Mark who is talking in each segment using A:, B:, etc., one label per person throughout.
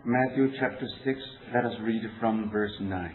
A: Matthew chapter 6, let us read from verse 9.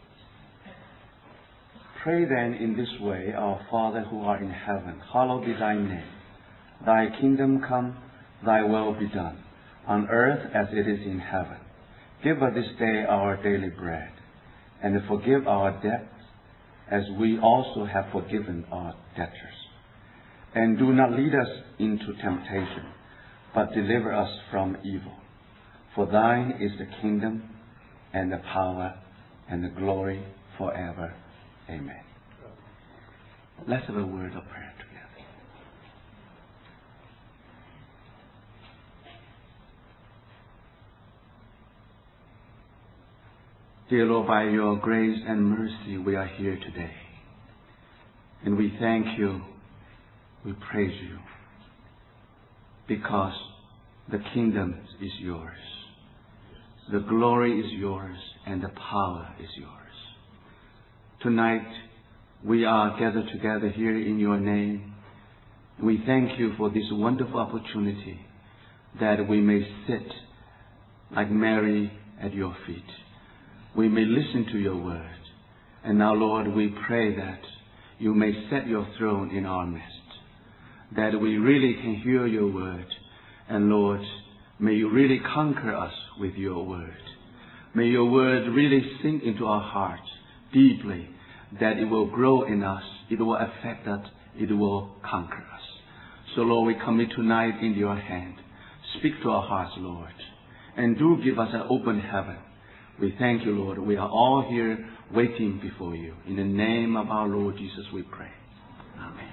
A: Pray then in this way, Our Father who art in heaven, hallowed be thy name. Thy kingdom come, thy will be done, on earth as it is in heaven. Give us this day our daily bread, and forgive our debts as we also have forgiven our debtors. And do not lead us into temptation, but deliver us from evil. For thine is the kingdom, and the power, and the glory forever. Amen. Let's have a word of prayer together. Dear Lord, by your grace and mercy we are here today. And we thank you, we praise you, because the kingdom is yours. The glory is yours, and the power is yours. Tonight, we are gathered together here in your name. We thank you for this wonderful opportunity that we may sit like Mary at your feet. We may listen to your word. And now, Lord, we pray that you may set your throne in our midst, that we really can hear your word. And Lord, may you really conquer us with your word. May your word really sink into our hearts deeply, that it will grow in us, it will affect us, it will conquer us. So Lord, we commit tonight into your hand. Speak to our hearts, Lord, and do give us an open heaven. We thank you, Lord. We are all here waiting before you. In the name of our Lord Jesus we pray. Amen.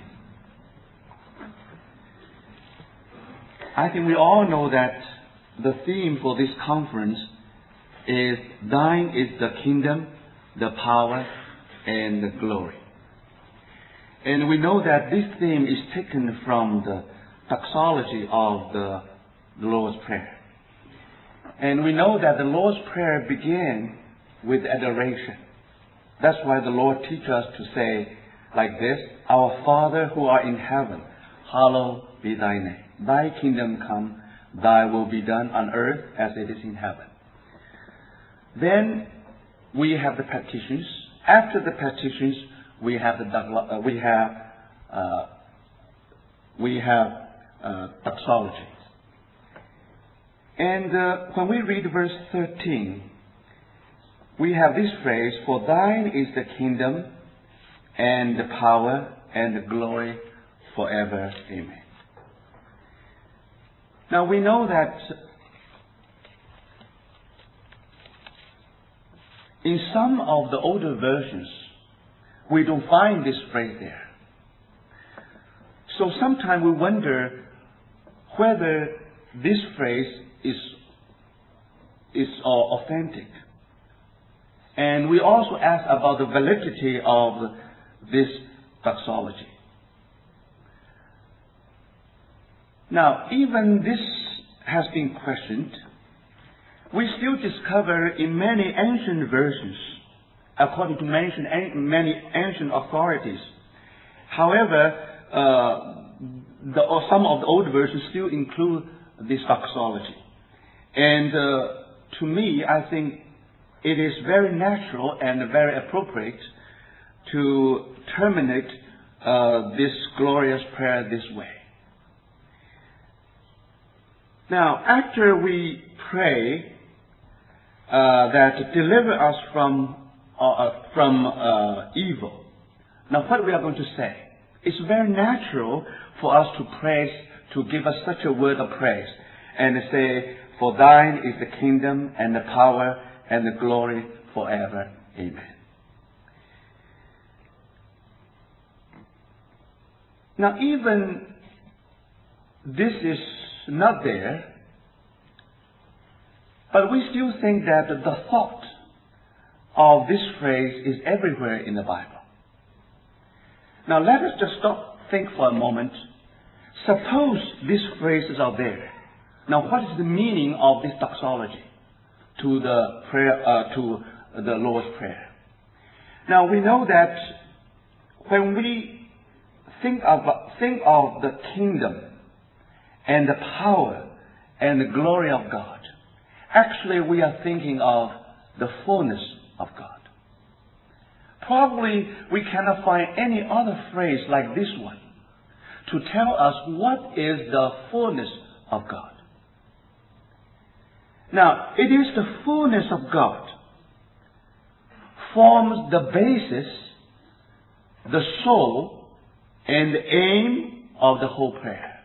A: I think we all know that the theme for this conference is thine is the kingdom, the power, and the glory. And we know that this theme is taken from the doxology of the Lord's Prayer. And we know that the Lord's Prayer began with adoration. That's why the Lord teaches us to say like this, Our Father who art in heaven, hallowed be thy name. Thy kingdom come, thy will be done on earth as it is in heaven. Then we have the petitions. After the petitions, we have doxology. And when we read verse 13, we have this phrase, For thine is the kingdom, and the power, and the glory forever. Amen. Now we know that in some of the older versions, we don't find this phrase there. So sometimes we wonder whether this phrase is authentic. And we also ask about the validity of this doxology. Now, even this has been questioned. We still discover in many ancient versions, according to many ancient authorities. However, some of the old versions still include this doxology. And to me, I think it is very natural and very appropriate to terminate this glorious prayer this way. Now, after we pray that deliver us from evil, now what we are going to say? It's very natural for us to praise, to give us such a word of praise, and say, For thine is the kingdom, and the power, and the glory forever. Amen. Now, even this is not there, but we still think that the thought of this phrase is everywhere in the Bible. Now let us just stop, think for a moment. Suppose these phrases are there. Now what is the meaning of this doxology to the prayer, to the Lord's Prayer? Now we know that when we think of the kingdom and the power and the glory of God, actually we are thinking of the fullness of God. Probably we cannot find any other phrase like this one to tell us what is the fullness of God. Now, it is the fullness of God forms the basis, the soul, and the aim of the whole prayer.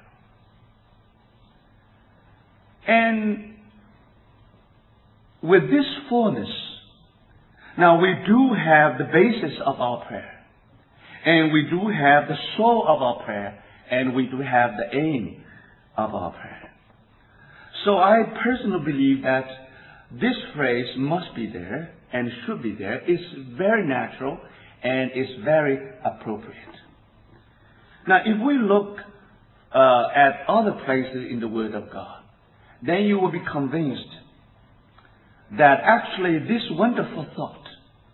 A: And with this fullness, now we do have the basis of our prayer, and we do have the soul of our prayer, and we do have the aim of our prayer. So I personally believe that this phrase must be there and should be there. It's very natural and it's very appropriate. Now, if we look at other places in the Word of God, then you will be convinced that actually this wonderful thought,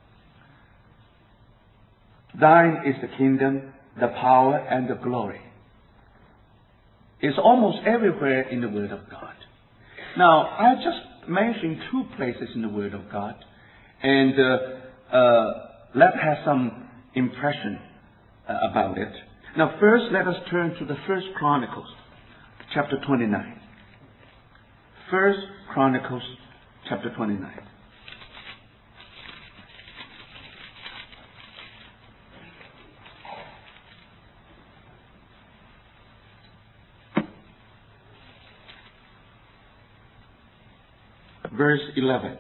A: thine is the kingdom, the power, and the glory, is almost everywhere in the Word of God. Now, I just mentioned two places in the Word of God, and let's have some impression about it. Now, first, let us turn to the First Chronicles, chapter 29. First Chronicles, chapter 29. Verse 11.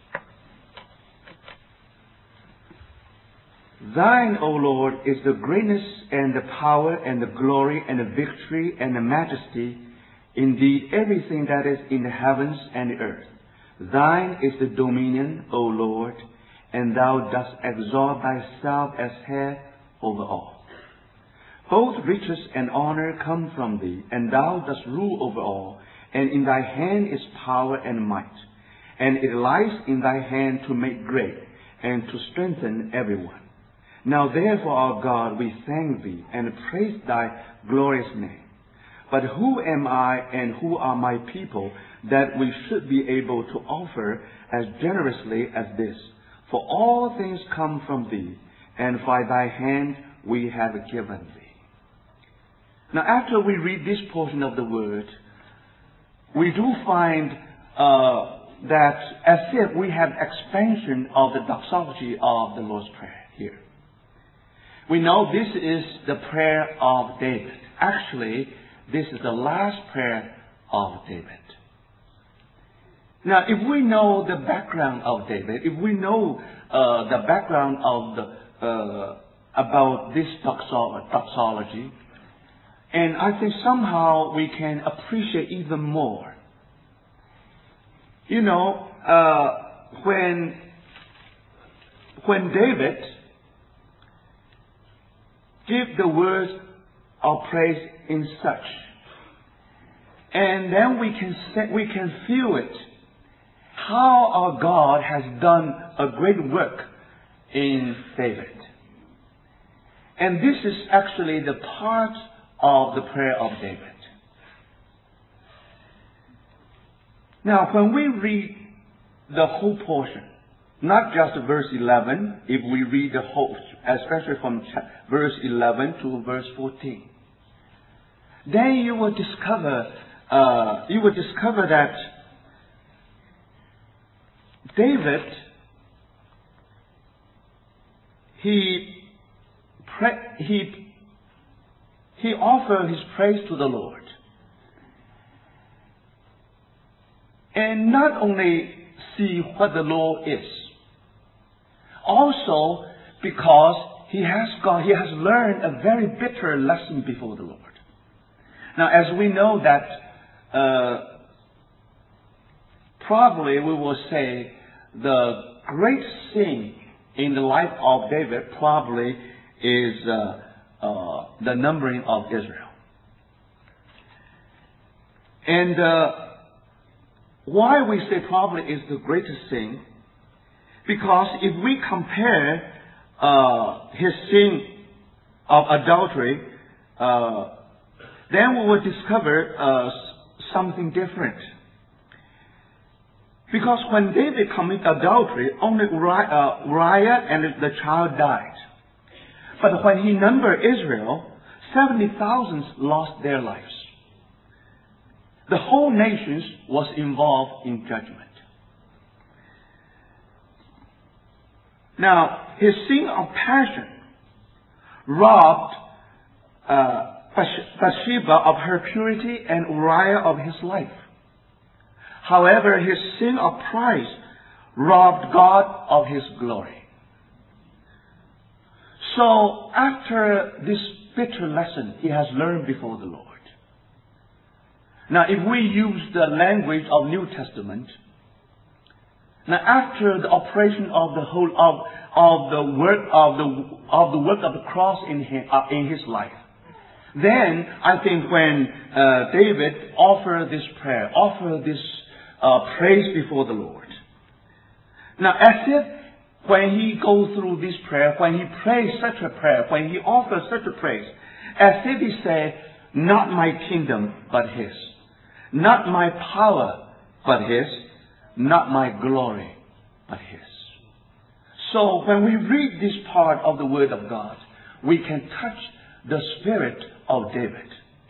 A: Thine, O Lord, is the greatness and the power and the glory and the victory and the majesty, indeed everything that is in the heavens and the earth. Thine is the dominion, O Lord, and thou dost exalt thyself as head over all. Both riches and honor come from thee, and thou dost rule over all, and in thy hand is power and might. And it lies in thy hand to make great and to strengthen everyone. Now therefore, our God, we thank thee and praise thy glorious name. But who am I and who are my people that we should be able to offer as generously as this? For all things come from thee, and by thy hand we have given thee. Now after we read this portion of the word, we do find that as if we have expansion of the doxology of the Lord's Prayer here. We know this is the prayer of David. Actually, this is the last prayer of David. Now, if we know the background of David, if we know the background of about this doxology, and I think somehow we can appreciate even more. You know, when David gave the words of praise in such, and then we can feel it, how our God has done a great work in David. And this is actually the part of the prayer of David. Now, when we read the whole portion, not just verse 11, if we read the whole, especially from verse 11 to verse 14, then you will discover that David, he offered his praise to the Lord. And not only see what the Lord is, also because he has learned a very bitter lesson before the Lord. Now, as we know that probably we will say the great sin in the life of David probably is the numbering of Israel. And why we say probably is the greatest sin? Because if we compare his sin of adultery, then we will discover something different.
B: Because when David committed adultery, only Uriah and the child died. But when he numbered Israel, 70,000 lost their lives. The whole nation was involved in judgment. Now, his sin of passion robbed Bathsheba of her purity and Uriah of his life. However, his sin of pride robbed God of his glory. So, after this bitter lesson he has learned before the Lord. Now, if we use the language of New Testament, now after the operation of the whole of the work of the cross in his life, then I think when David offered this prayer, offered this praise before the Lord. Now, as if when he goes through this prayer, when he prays such a prayer, when he offers such a praise, as if he said, "Not my kingdom, but His. Not my power, but His. Not my glory, but His." So when we read this part of the Word of God, we can touch the spirit of David.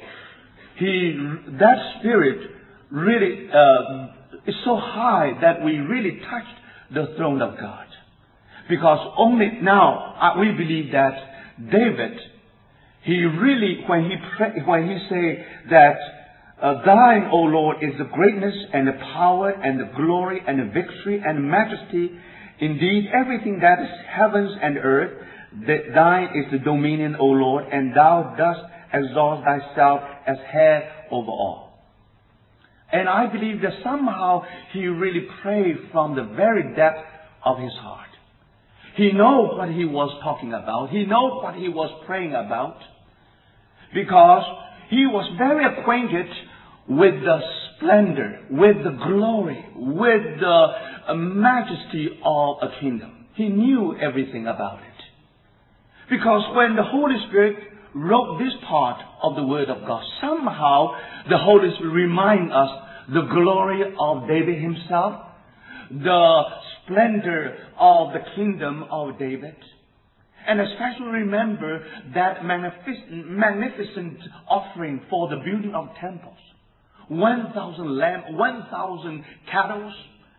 B: That spirit really is so high that we really touched the throne of God. Because only now we believe that David, he really, when he say that Thine, O Lord, is the greatness and the power and the glory and the victory and majesty. Indeed, everything that is heavens and earth, Thine is the dominion, O Lord, and Thou dost exalt Thyself as head over all. And I believe that somehow he really prayed from the very depth of his heart. He knows what he was talking about. He knows what he was praying about. Because he was very acquainted with the splendor, with the glory, with the majesty of a kingdom. He knew everything about it. Because when the Holy Spirit wrote this part of the Word of God, somehow the Holy Spirit reminds us the glory of David himself, the splendor of the kingdom of David, and especially remember that magnificent offering for the building of temples. 1,000 lambs, 1,000 cattle,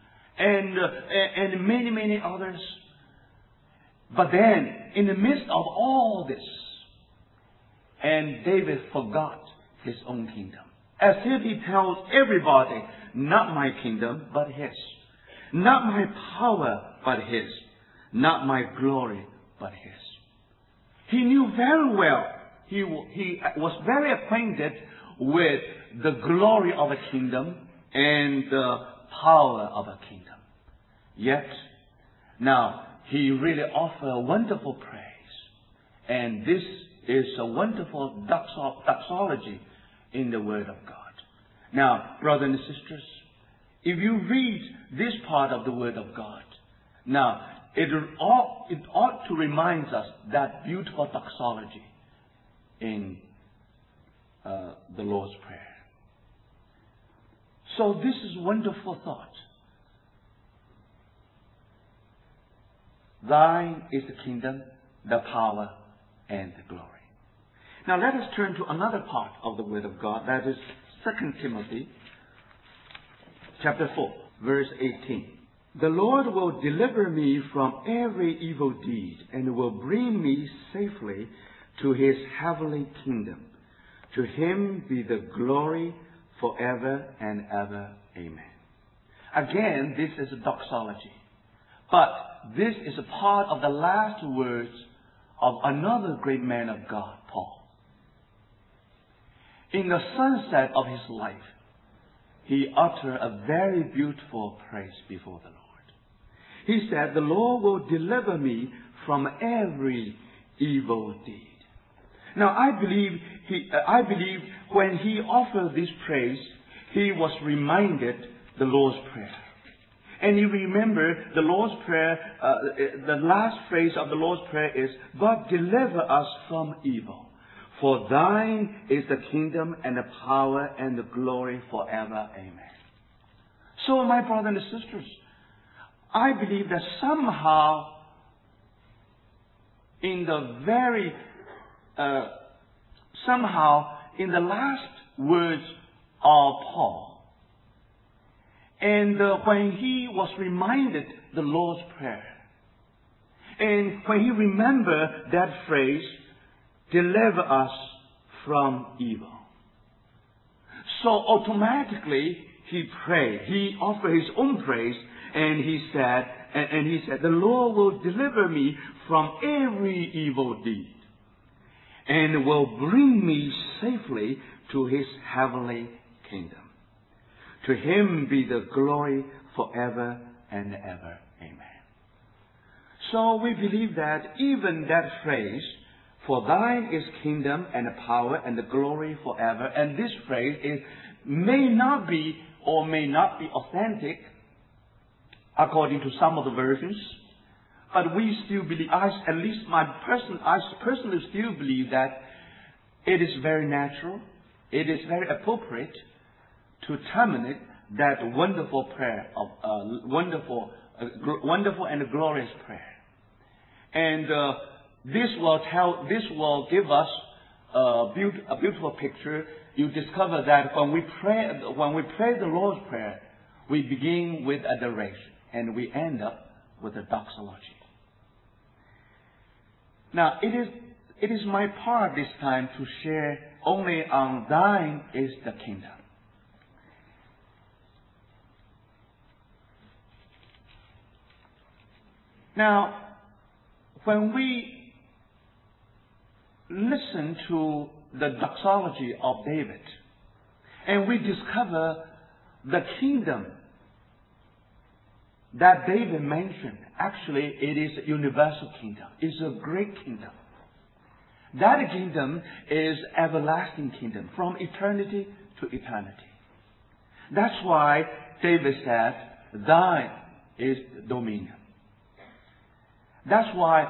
B: and many, many others. But then, in the midst of all this, and David forgot his own kingdom. As if he tells everybody, not my kingdom, but His. Not my power, but His. Not my glory, but His. He knew very well, he was very acquainted with the glory of a kingdom and the power of a kingdom. Yet, now, he really offers a wonderful praise. And this is a wonderful doxology in the Word of God. Now, brothers and sisters, if you read this part of the Word of God, now, it ought to remind us that beautiful doxology in the Lord's Prayer. So this is a wonderful thought. Thine is the kingdom, the power, and the glory. Now let us turn to another part of the Word of God, that is 2 Timothy chapter 4, verse 18. The Lord will deliver me from every evil deed and will bring me safely to His heavenly kingdom. To Him be the glory forever and ever. Amen. Again, this is a doxology. But this is a part of the last words of another great man of God, Paul. In the sunset of his life, he uttered a very beautiful praise before the Lord. He said, the Lord will deliver me from every evil deed. Now, I believe when he offered this praise, he was reminded the Lord's Prayer. And you remember the Lord's Prayer, the last phrase of the Lord's Prayer is, but deliver us from evil. For Thine is the kingdom and the power and the glory forever. Amen. So, my brothers and sisters, I believe that somehow in the last words of Paul, and when he was reminded the Lord's Prayer, and when he remembered that phrase, deliver us from evil. So automatically he prayed. He offered his own praise, and he said, the Lord will deliver me from every evil deed, and will bring me safely to his heavenly kingdom. To him be the glory forever and ever. Amen. So we believe that even that phrase, for thine is kingdom and the power and the glory forever, and this phrase may not be authentic according to some of the versions, but we still believe, I personally still believe that it is very natural, it is very appropriate to terminate that wonderful prayer of wonderful and glorious prayer. And this will give us a beautiful picture. You discover that when we pray the Lord's Prayer, we begin with adoration and we end up with a doxology. Now, it is my part this time to share only on thine is the kingdom. Now, when we listen to the doxology of David, and we discover the kingdom that David mentioned, actually it is a universal kingdom. It's a great kingdom. That kingdom is everlasting kingdom, from eternity to eternity. That's why David said, thine is dominion. That's why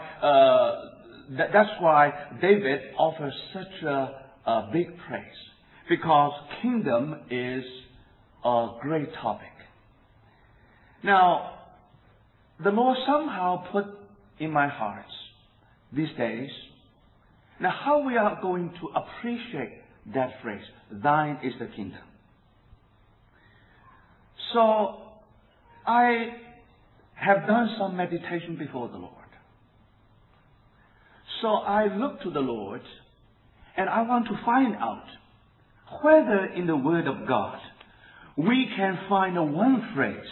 B: David offers such a big praise, because kingdom is a great topic. Now, the Lord somehow put in my heart these days, now how we are going to appreciate that phrase, thine is the kingdom. So, I have done some meditation before the Lord. So I look to the Lord, and I want to find out whether in the Word of God we can find one phrase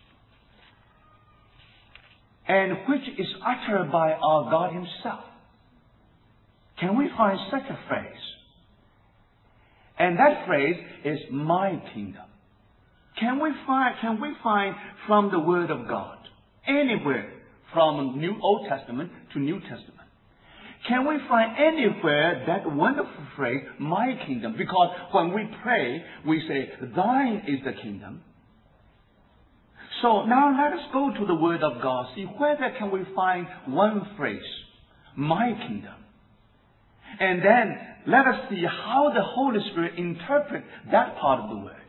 B: and which is uttered by our God Himself. Can we find such a phrase? And that phrase is my kingdom. Can we find from the Word of God, anywhere from Old Testament to New Testament? Can we find anywhere that wonderful phrase, my kingdom? Because when we pray, we say, thine is the kingdom. So now let us go to the Word of God, see whether can we find one phrase, my kingdom. And then let us see how the Holy Spirit interprets that part of the Word.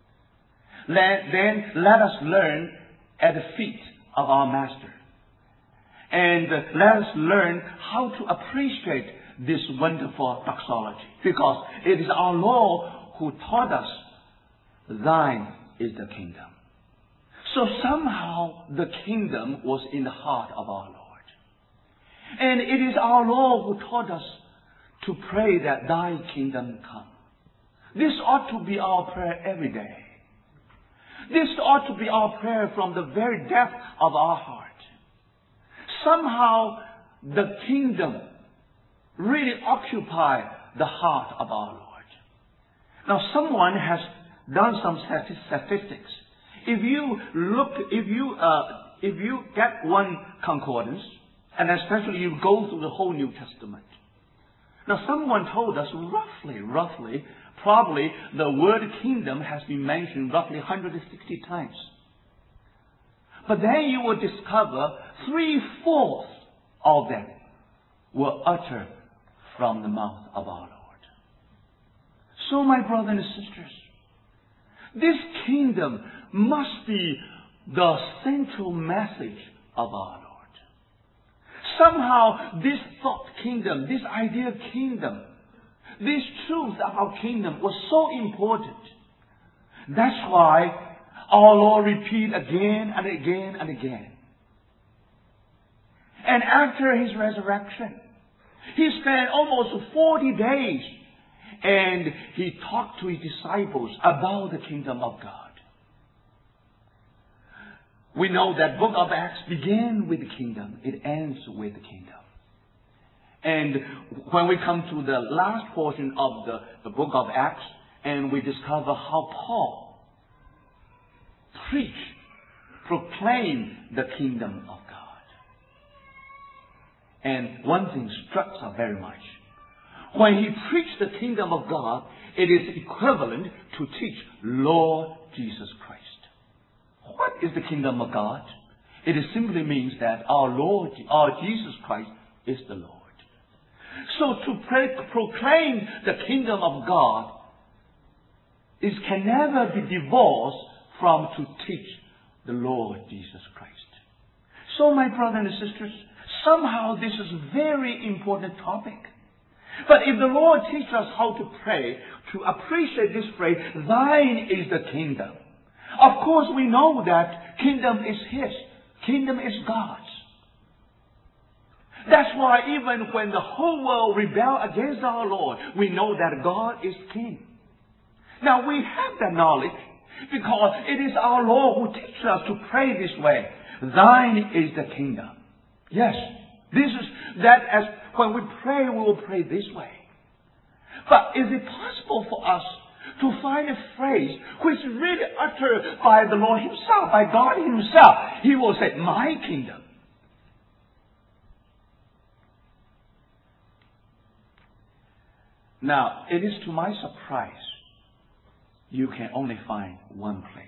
B: Then let us learn at the feet of our Master. And let us learn how to appreciate this wonderful doxology. Because it is our Lord who taught us, thine is the kingdom. So somehow the kingdom was in the heart of our Lord. And it is our Lord who taught us to pray that thy kingdom come. This ought to be our prayer every day. This ought to be our prayer from the very depth of our heart. Somehow the kingdom really occupies the heart of our Lord. Now someone has done some statistics. If you get one concordance, and especially you go through the whole New Testament. Now someone told us roughly, probably the word kingdom has been mentioned roughly 160 times. But then you will discover 3/4 of them were uttered from the mouth of our Lord. So my brothers and sisters, this kingdom must be the central message of our Lord. Somehow this thought kingdom, this idea kingdom, this truth about kingdom was so important. That's why our Lord repeated again and again and again. And after His resurrection, He spent almost 40 days and He talked to His disciples about the kingdom of God. We know that book of Acts begins with the kingdom. It ends with the kingdom. And when we come to the last portion of the book of Acts, and we discover how Paul preached, proclaimed the kingdom of God. And one thing struck us very much. When he preached the kingdom of God, it is equivalent to teach Lord Jesus Christ. What is the kingdom of God? It simply means that our Lord, our Jesus Christ, is the Lord. So to proclaim the kingdom of God can never be divorced from to teach the Lord Jesus Christ. So my brothers and sisters, somehow this is a very important topic. But if the Lord teaches us how to pray, to appreciate this phrase, thine is the kingdom. Of course we know that kingdom is His. Kingdom is God's. That's why even when the whole world rebel against our Lord, we know that God is King. Now we have that knowledge because it is our Lord who teaches us to pray this way. Thine is the kingdom. Yes, this is that as when we pray, we will pray this way. But is it possible for us to find a phrase which is really uttered by the Lord Himself, by God Himself? He will say, my kingdom. Now, it is to my surprise, you can only find one place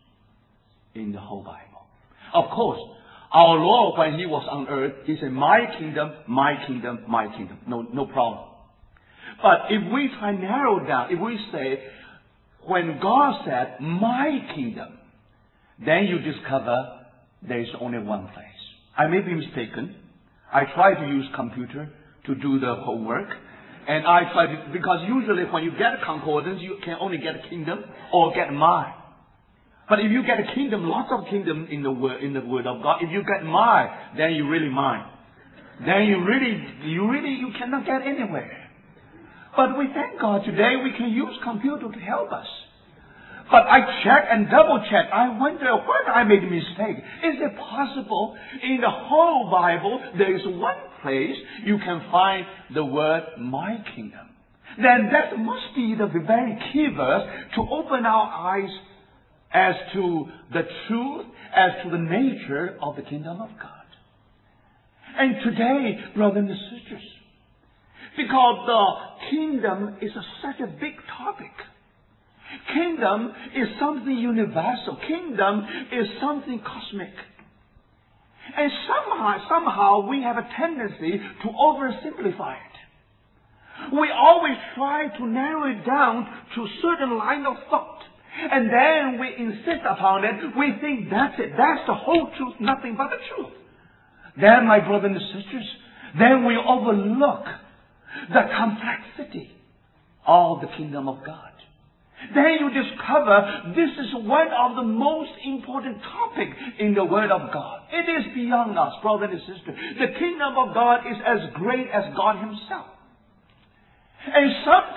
B: in the whole Bible. Of course, our Lord, when He was on earth, He said, my kingdom, my kingdom, my kingdom. No problem. But if we try to narrow down, if we say, when God said, my kingdom, then you discover there is only one place. I may be mistaken. I try to use computer to do the homework. And I try to, because usually when you get a concordance, you can only get a kingdom or get mine. But if you get a kingdom, lots of kingdom in the word of God, if you get mine, then you really mine. Then you cannot get anywhere. But we thank God today we can use computer to help us. But I check and double check. I wonder when I made a mistake. Is it possible in the whole Bible there is one place you can find the word my kingdom? Then that must be the very key verse to open our eyes as to the truth, as to the nature of the kingdom of God. And today, brothers and sisters, because the kingdom is such a big topic. Kingdom is something universal. Kingdom is something cosmic. And somehow we have a tendency to oversimplify it. We always try to narrow it down to a certain line of thought. And then we insist upon it. We think that's it. That's the whole truth, nothing but the truth. Then, my brothers and sisters, then we overlook the complexity of the kingdom of God. Then you discover this is one of the most important topics in the Word of God. It is beyond us, brothers and sisters. The kingdom of God is as great as God Himself. And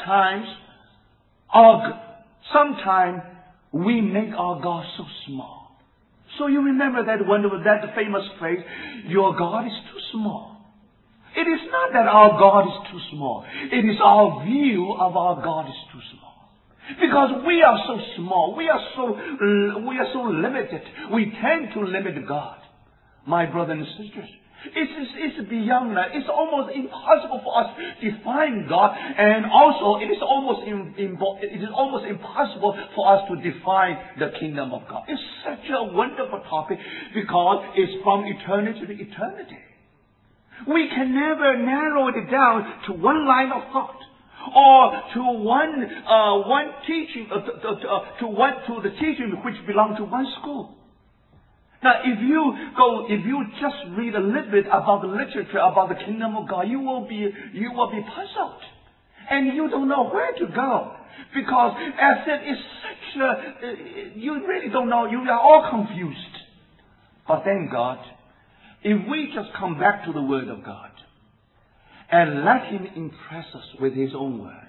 B: sometimes we make our God so small. So you remember that famous phrase, your God is too small. It is not that our God is too small. It is our view of our God is too small. Because we are so small. We are so limited. We tend to limit God. My brothers and sisters, it's beyond that. It's almost impossible for us to define God. And also, it is almost impossible for us to define the kingdom of God. It's such a wonderful topic because it's from eternity to eternity. We can never narrow it down to one line of thought or to one teaching, to the teaching which belong to one school. Now, if you just read a little bit about the literature about the kingdom of God, you will be puzzled, and you don't know where to go, because as it is such a, you really don't know. You are all confused. But thank God, if we just come back to the Word of God and let Him impress us with His own Word,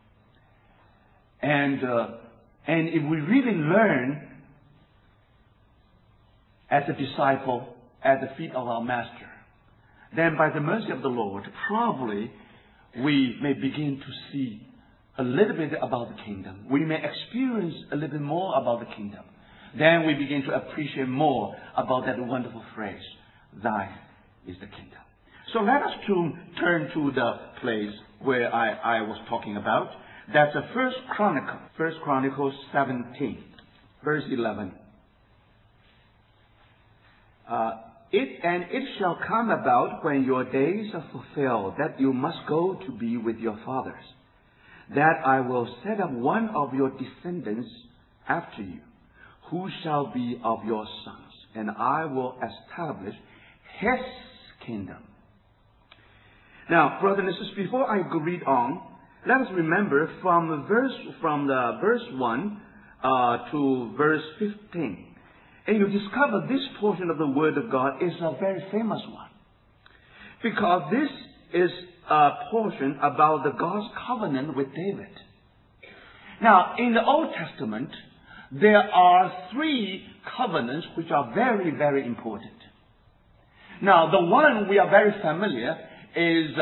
B: and if we really learn as a disciple at the feet of our Master, then by the mercy of the Lord, probably we may begin to see a little bit about the kingdom. We may experience a little bit more about the kingdom. Then we begin to appreciate more about that wonderful phrase, "Thine is the kingdom." So let us turn to the place where I was talking about. That's the First Chronicles 17, verse 11. It shall come about when your days are fulfilled that you must go to be with your fathers, that I will set up one of your descendants after you, who shall be of your sons, and I will establish His kingdom. Now, brothers and sisters, before I go read on, let us remember from the verse 1 to verse 15. And you discover this portion of the Word of God is a very famous one, because this is a portion about the God's covenant with David. Now, in the Old Testament, there are 3 covenants which are very, very important. Now, the one we are very familiar is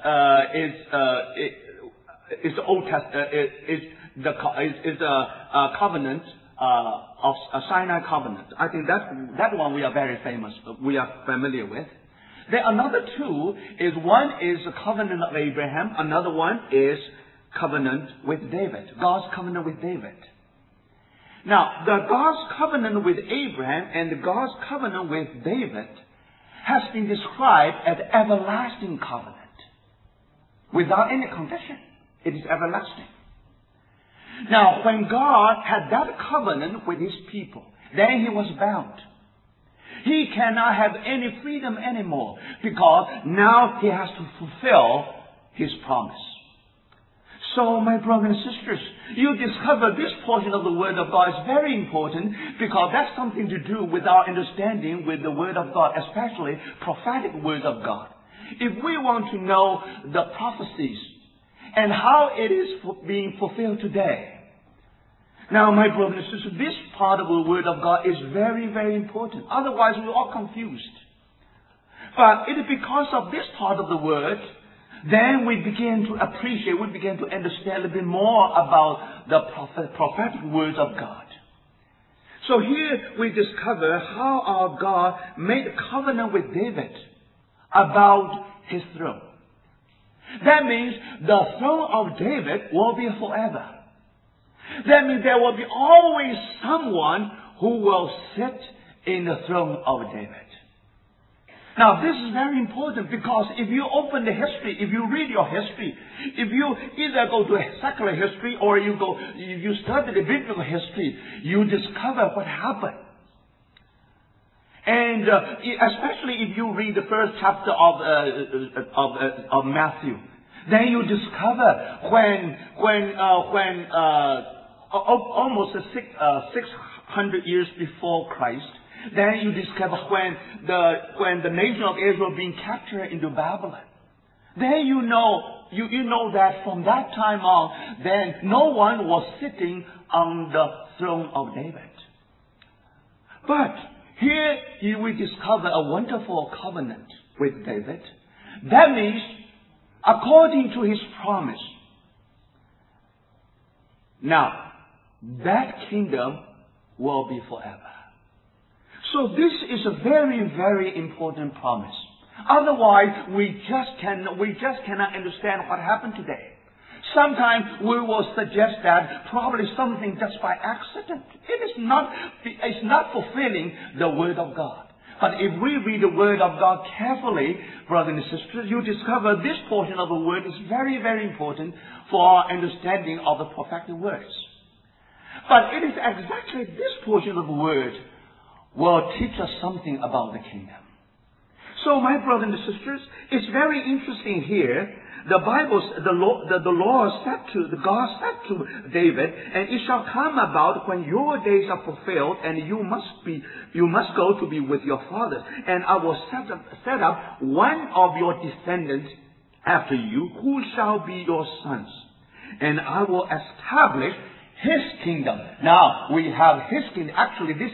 B: the Old Testament, is the covenant of Sinai covenant. I think that one we are very famous. We are familiar with. Then another 2 is, one is the covenant of Abraham. Another one is covenant with David. God's covenant with David. Now, the God's covenant with Abraham and the God's covenant with David has been described as everlasting covenant. Without any condition. It is everlasting. Now, when God had that covenant with His people, then He was bound. He cannot have any freedom anymore, because now He has to fulfill His promise. So, my brothers and sisters, you discover this portion of the Word of God is very important, because that's something to do with our understanding with the Word of God, especially prophetic Word of God. If we want to know the prophecies and how it is being fulfilled today. Now, my brothers and sisters, this part of the Word of God is very, very important. Otherwise, we're all confused. But it is because of this part of the Word, then we begin to appreciate, we begin to understand a little bit more about the prophetic words of God. So here we discover how our God made a covenant with David about His throne. That means the throne of David will be forever. That means there will be always someone who will sit in the throne of David. Now, this is very important, because if you open the history, if you read your history, if you either go to secular history or you study the biblical history, you discover what happened. And especially if you read the first chapter of Matthew, then you discover when almost 600 years before Christ, then you discover when the nation of Israel being captured into Babylon. Then you know that from that time on, then no one was sitting on the throne of David. But here we discover a wonderful covenant with David. That means, according to his promise, now that kingdom will be forever. So this is a very, very important promise. Otherwise, we just cannot understand what happened today. Sometimes we will suggest that probably something just by accident. It's not fulfilling the Word of God. But if we read the Word of God carefully, brothers and sisters, you discover this portion of the Word is very, very important for our understanding of the prophetic words. But it is exactly this portion of the Word will teach us something about the kingdom. So, my brothers and sisters, it's very interesting here. The Bible, God said to David, and it shall come about when your days are fulfilled, and you must go to be with your fathers, and I will set up one of your descendants after you, who shall be your sons, and I will establish his kingdom. Now we have his kingdom. Actually, this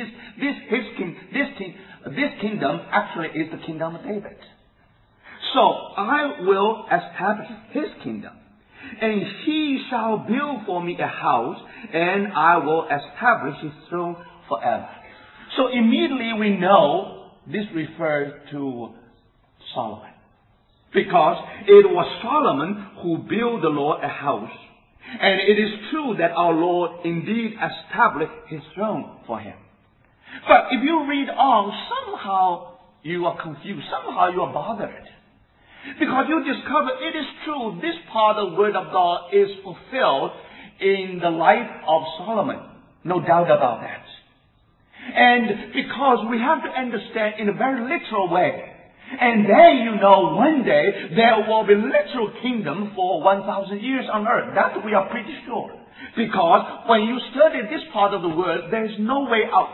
B: kingdom actually is the kingdom of David. So I will establish his kingdom, and he shall build for me a house, and I will establish his throne forever. So immediately we know this refers to Solomon, because it was Solomon who built the Lord a house, and it is true that our Lord indeed established his throne for him. But if you read on, somehow you are confused, somehow you are bothered. Because you discover it is true, this part of the Word of God is fulfilled in the life of Solomon. No doubt about that. And because we have to understand in a very literal way. And then one day there will be literal kingdom for 1,000 years on earth. That we are pretty sure. Because when you study this part of the Word, there is no way out.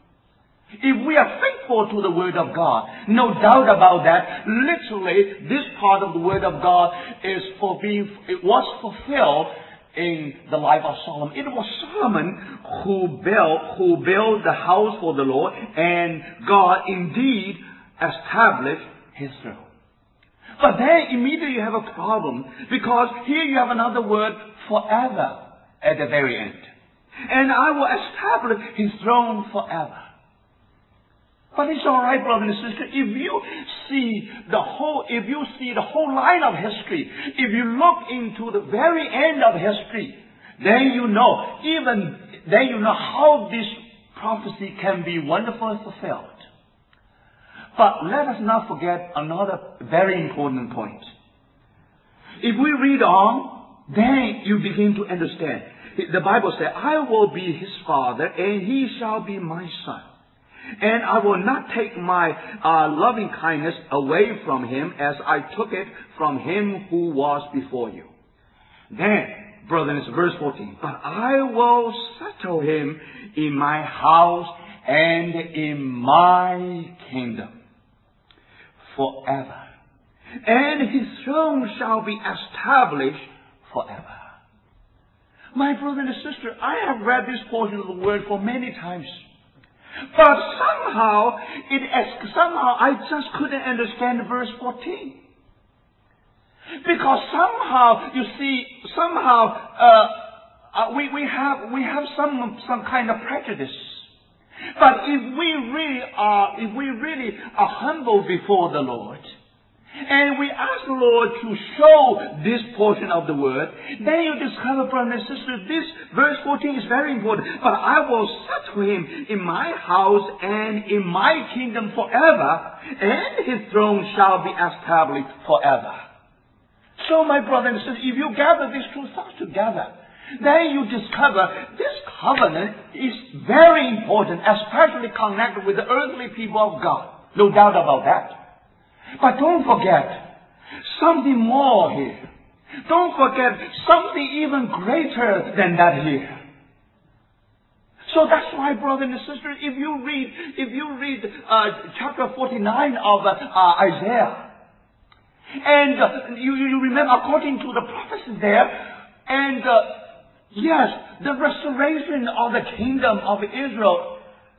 B: If we are faithful to the Word of God, no doubt about that, literally this part of the Word of God it was fulfilled in the life of Solomon. It was Solomon who built the house for the Lord, and God indeed established his throne. But then immediately you have a problem, because here you have another word, forever, at the very end. And I will establish his throne forever. But it's all right, brother and sister. If you see the whole line of history, if you look into the very end of history, then you know how this prophecy can be wonderfully fulfilled. But let us not forget another very important point. If we read on, then you begin to understand. The Bible says, I will be his father, and he shall be my son. And I will not take my loving kindness away from him, as I took it from him who was before you. Then, brothers, verse 14. But I will settle him in my house and in my kingdom forever. And his throne shall be established forever. My brother and sister, I have read this portion of the Word for many times. But somehow I just couldn't understand verse 14. Because somehow, you see, we have some kind of prejudice. But if we really are humble before the Lord, and we ask the Lord to show this portion of the Word, then you discover, brothers and sisters, this verse 14 is very important. But I will settle him in my house and in my kingdom forever, and his throne shall be established forever. So, my brothers and sisters, if you gather these two thoughts together, then you discover this covenant is very important, especially connected with the earthly people of God. No doubt about that. But don't forget something more here. Don't forget something even greater than that here. So that's why, brothers and sisters, if you read chapter 49 of Isaiah, and you remember according to the prophecy there, and yes, the restoration of the kingdom of Israel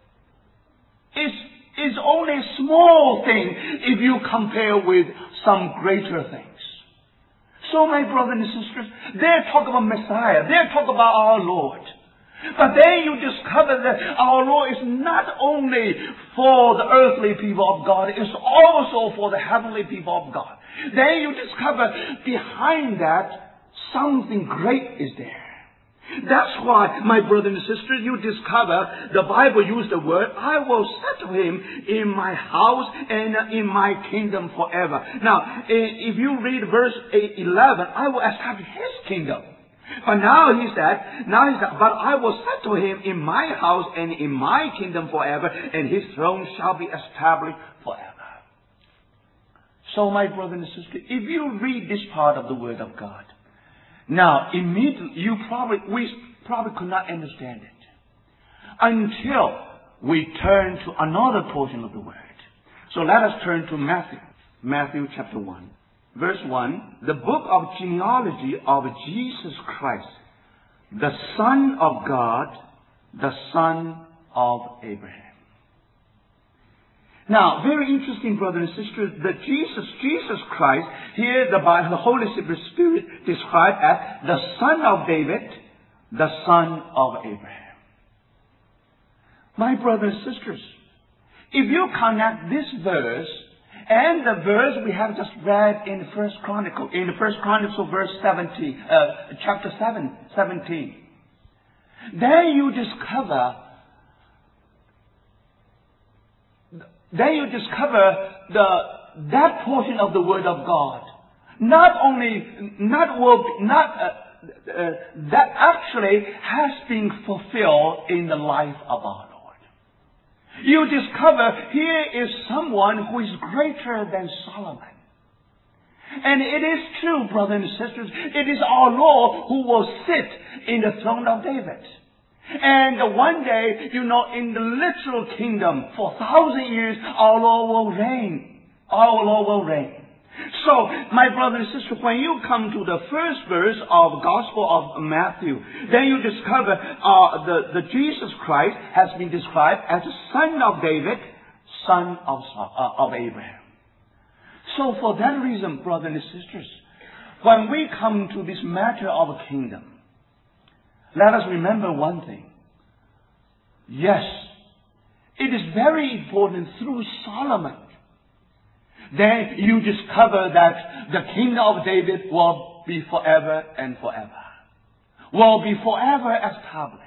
B: is only a small thing if you compare with some greater things. So, my brothers and sisters, they talk about Messiah, they talk about our Lord. But then you discover that our Lord is not only for the earthly people of God, it's also for the heavenly people of God. Then you discover behind that something great is there. That's why, my brothers and sisters, you discover the Bible used the word, I will settle him in my house and in my kingdom forever. Now, if you read verse 11, I will establish his kingdom. But now he said, but I will settle him in my house and in my kingdom forever, and his throne shall be established forever. So, my brother and sister, if you read this part of the Word of God, now immediately we probably could not understand it until we turn to another portion of the Word. So let us turn to Matthew chapter 1. Verse 1, the book of genealogy of Jesus Christ, the Son of God, the Son of Abraham. Now, very interesting, brothers and sisters, that Jesus Christ, here the Holy Spirit described as the Son of David, the Son of Abraham. My brothers and sisters, if you connect this verse and the verse we have just read in the First Chronicles, verse 17, chapter 17, then you discover that portion of the Word of God. That actually has been fulfilled in the life of our Lord. You discover here is someone who is greater than Solomon. And it is true, brothers and sisters, it is our Lord who will sit in the throne of David. And one day, in the literal kingdom, for 1,000 years, our Lord will reign. Our Lord will reign. So, my brothers and sisters, when you come to the first verse of Gospel of Matthew, then you discover the Jesus Christ has been described as the Son of David, Son of Abraham. So, for that reason, brothers and sisters, when we come to this matter of a kingdom, let us remember one thing. Yes, it is very important through Solomon. Then you discover that the kingdom of David will be forever and forever. Will be forever established.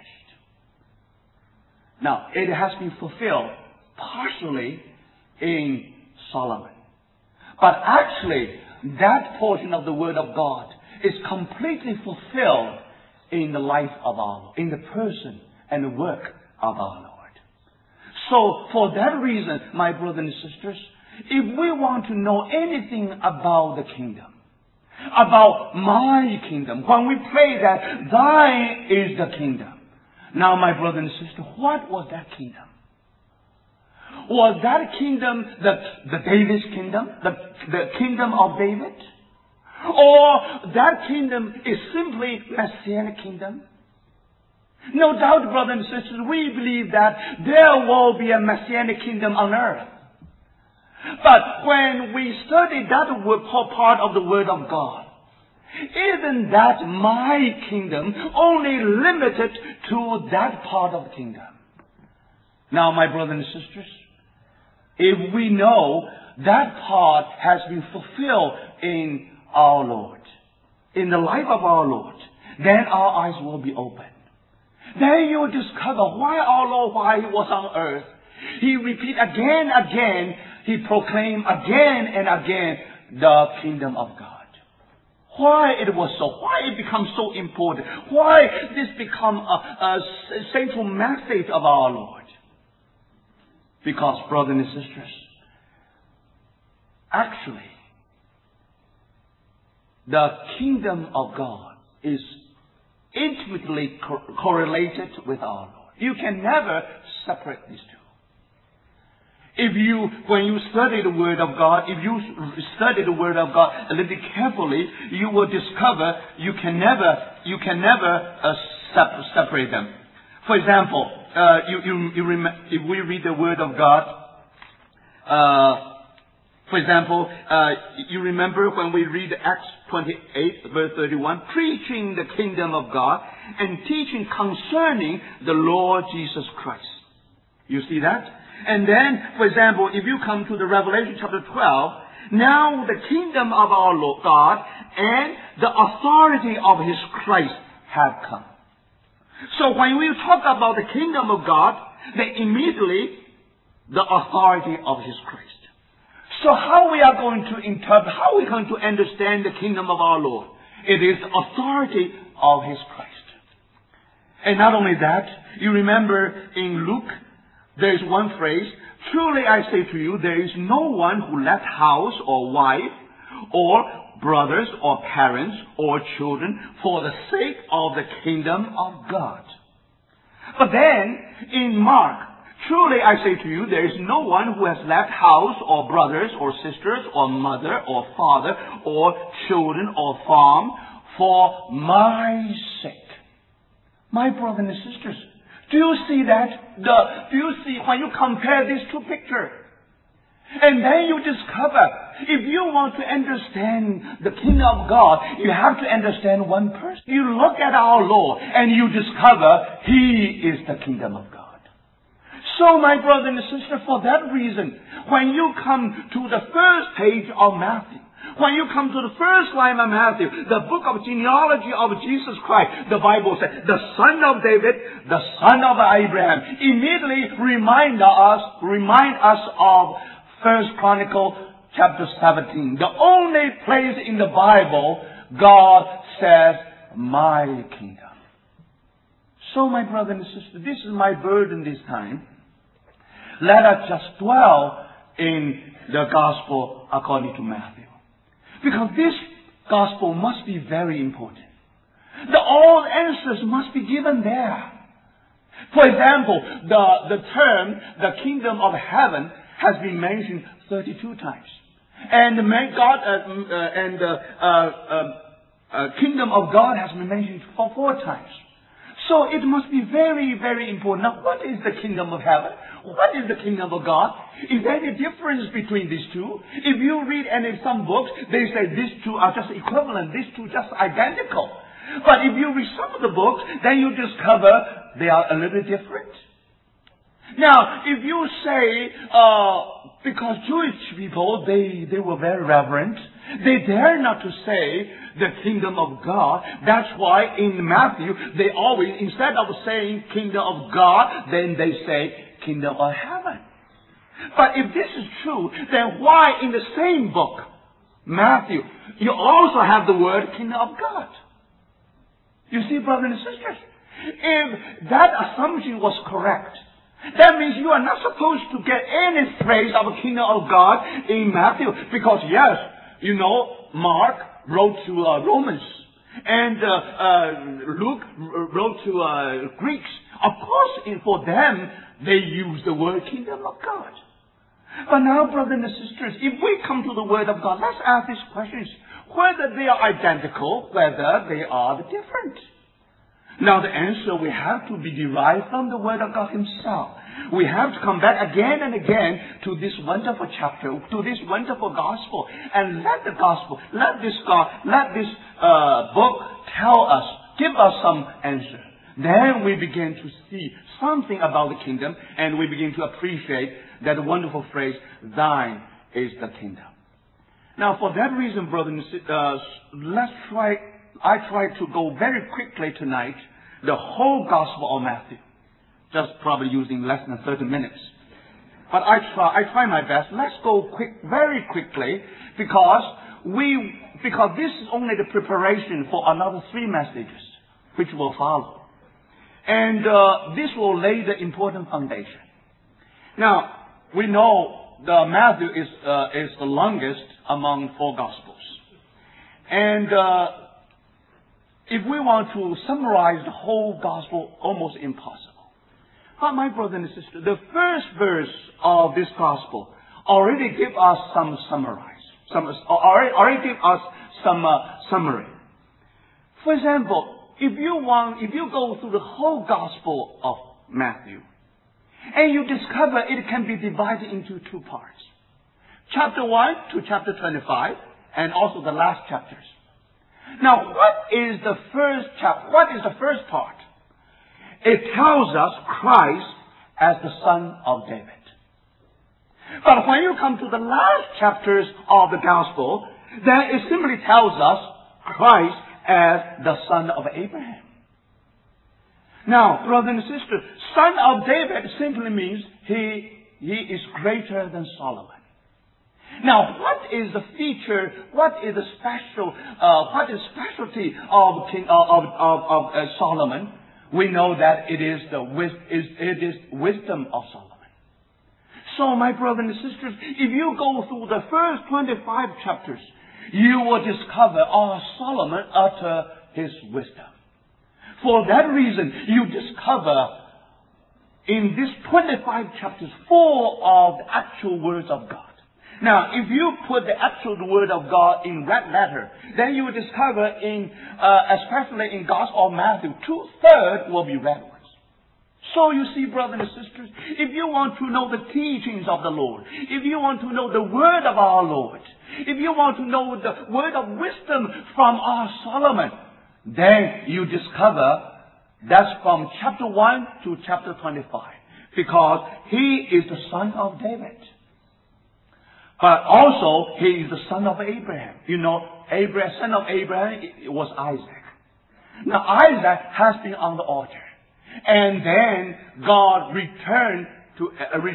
B: Now, it has been fulfilled partially in Solomon. But actually, that portion of the Word of God is completely fulfilled in the life of our Lord, in the person and the work of our Lord. So, for that reason, my brothers and sisters, if we want to know anything about the kingdom, about my kingdom, when we pray that thine is the kingdom. Now, my brother and sister, what was that kingdom? Was that kingdom the David's kingdom? The kingdom of David? Or that kingdom is simply Messianic kingdom? No doubt, brothers and sisters, we believe that there will be a Messianic kingdom on earth. But when we study that part of the Word of God, isn't that my kingdom only limited to that part of the kingdom? Now, my brothers and sisters, if we know that part has been fulfilled in our Lord, in the life of our Lord, then our eyes will be opened. Then you will discover why our Lord, while He was on earth, He repeated again, He proclaimed again and again the kingdom of God. Why it was so? Why it becomes so important? Why this become a central message of our Lord? Because, brothers and sisters, actually, the kingdom of God is intimately correlated with our Lord. You can never separate these two. When you study the Word of God, if you study the Word of God a little bit carefully, you will discover you can never separate them. For example, if we read the Word of God, for example, you remember when we read Acts 28, verse 31, preaching the kingdom of God and teaching concerning the Lord Jesus Christ. You see that? And then, for example, if you come to the Revelation chapter 12, now the kingdom of our Lord God and the authority of His Christ have come. So when we talk about the kingdom of God, then immediately the authority of His Christ. So how we are going to interpret, how are we going to understand the kingdom of our Lord? It is the authority of His Christ. And not only that, you remember in Luke, there is one phrase, truly I say to you, there is no one who left house or wife or brothers or parents or children for the sake of the kingdom of God. But then, in Mark, truly I say to you, there is no one who has left house or brothers or sisters or mother or father or children or farm for my sake. My brothers and sisters, do you see that? Do you see when you compare these two pictures? And then you discover, if you want to understand the kingdom of God, you have to understand one person. You look at our Lord and you discover He is the kingdom of God. So, my brother and sister, for that reason, when you come to the first page of Matthew, when you come to the first line of Matthew, the book of genealogy of Jesus Christ, the Bible says, the son of David, the son of Abraham, immediately remind us of 1 Chronicles chapter 17. The only place in the Bible God says, my kingdom. So, my brother and sister, this is my burden this time. Let us just dwell in the gospel according to Matthew. Because this gospel must be very important. All answers must be given there. For example, the term, the kingdom of heaven, has been mentioned 32 times. And kingdom of God has been mentioned 4 times. So it must be very, very important. Now, what is the kingdom of heaven? What is the kingdom of God? Is there any difference between these two? If you read some books, they say these two are just equivalent, these two just identical. But if you read some of the books, then you discover they are a little different. Now, if you say, because Jewish people, they were very reverent, they dare not to say the kingdom of God. That's why in Matthew, they always, instead of saying kingdom of God, then they say kingdom of heaven. But if this is true, then why in the same book, Matthew, you also have the word kingdom of God? You see, brothers and sisters, if that assumption was correct, that means you are not supposed to get any phrase of the kingdom of God in Matthew. Because yes, Mark wrote to Romans. And Luke wrote to Greeks. Of course, for them, they use the word kingdom of God. But now, brothers and sisters, if we come to the word of God, let's ask these questions. Whether they are identical, whether they are different. Now the answer we have to be derived from the Word of God Himself. We have to come back again and again to this wonderful chapter, to this wonderful gospel, and let this book tell us, give us some answer. Then we begin to see something about the kingdom, and we begin to appreciate that wonderful phrase, "Thine is the kingdom." Now, for that reason, brothers and sisters, I try to go very quickly tonight, the whole Gospel of Matthew. Just probably using less than 30 minutes. But I try my best. Let's go very quickly, because this is only the preparation for another 3 messages, which will follow. And this will lay the important foundation. Now, we know the Matthew is the longest among 4 Gospels. And if we want to summarize the whole Gospel, almost impossible. But my brother and sister, the first verse of this Gospel already give us some summary. For example, if you go through the whole Gospel of Matthew, and you discover it can be divided into 2 parts. Chapter 1 to chapter 25, and also the last chapters. Now, what is the first part? It tells us Christ as the Son of David. But when you come to the last chapters of the Gospel, then it simply tells us Christ as the Son of Abraham. Now, brother and sister, son of David simply means he is greater than Solomon. Now, what is the feature? What is the specialty of Solomon? We know that it is wisdom of Solomon. So, my brothers and sisters, if you go through the first 25 chapters, you will discover Solomon utter his wisdom. For that reason, you discover in these 25 chapters full of the actual words of God. Now, if you put the actual word of God in red letter, then you will discover especially in Gospel of Matthew, 2/3 will be red ones. So you see, brothers and sisters, if you want to know the teachings of the Lord, if you want to know the word of our Lord, if you want to know the word of wisdom from our Solomon, then you discover that's from chapter 1 to chapter 25. Because he is the son of David. But also, he is the son of Abraham. You know, son of Abraham was Isaac. Now, Isaac has been on the altar. And then God returned to,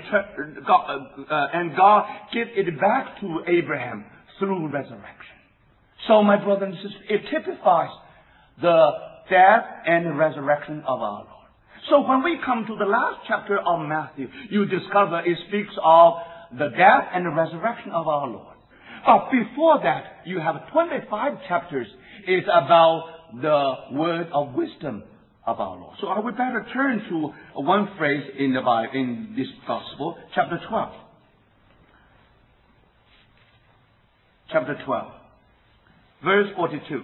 B: and God gave it back to Abraham through resurrection. So, my brothers and sisters, it typifies the death and the resurrection of our Lord. So when we come to the last chapter of Matthew, you discover it speaks of the death and the resurrection of our Lord. But before that, you have 25 chapters. It's about the word of wisdom of our Lord. So I would better turn to one phrase in the Bible, in this gospel, chapter 12. Chapter 12, verse 42.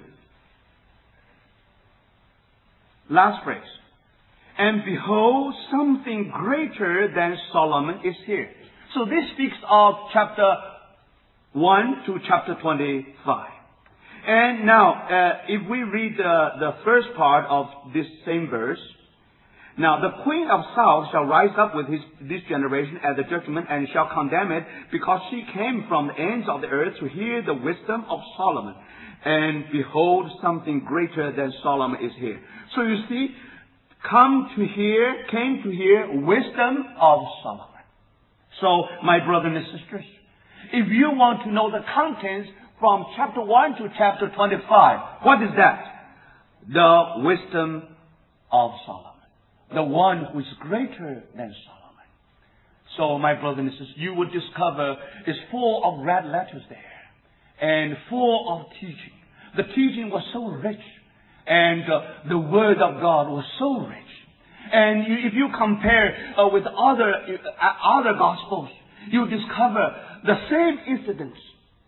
B: Last phrase. And behold, something greater than Solomon is here. So this speaks of chapter 1 to chapter 25. And now, if we read the first part of this same verse, now the queen of south shall rise up with this generation at the judgment and shall condemn it, because she came from the ends of the earth to hear the wisdom of Solomon. And behold, something greater than Solomon is here. So you see, came to hear wisdom of Solomon. So, my brothers and sisters, if you want to know the contents from chapter 1 to chapter 25, what is that? The wisdom of Solomon. The one who is greater than Solomon. So, my brothers and sisters, you will discover it's full of red letters there. And full of teaching. The teaching was so rich. And the word of God was so rich. And if you compare with other gospels, you discover the same incidents.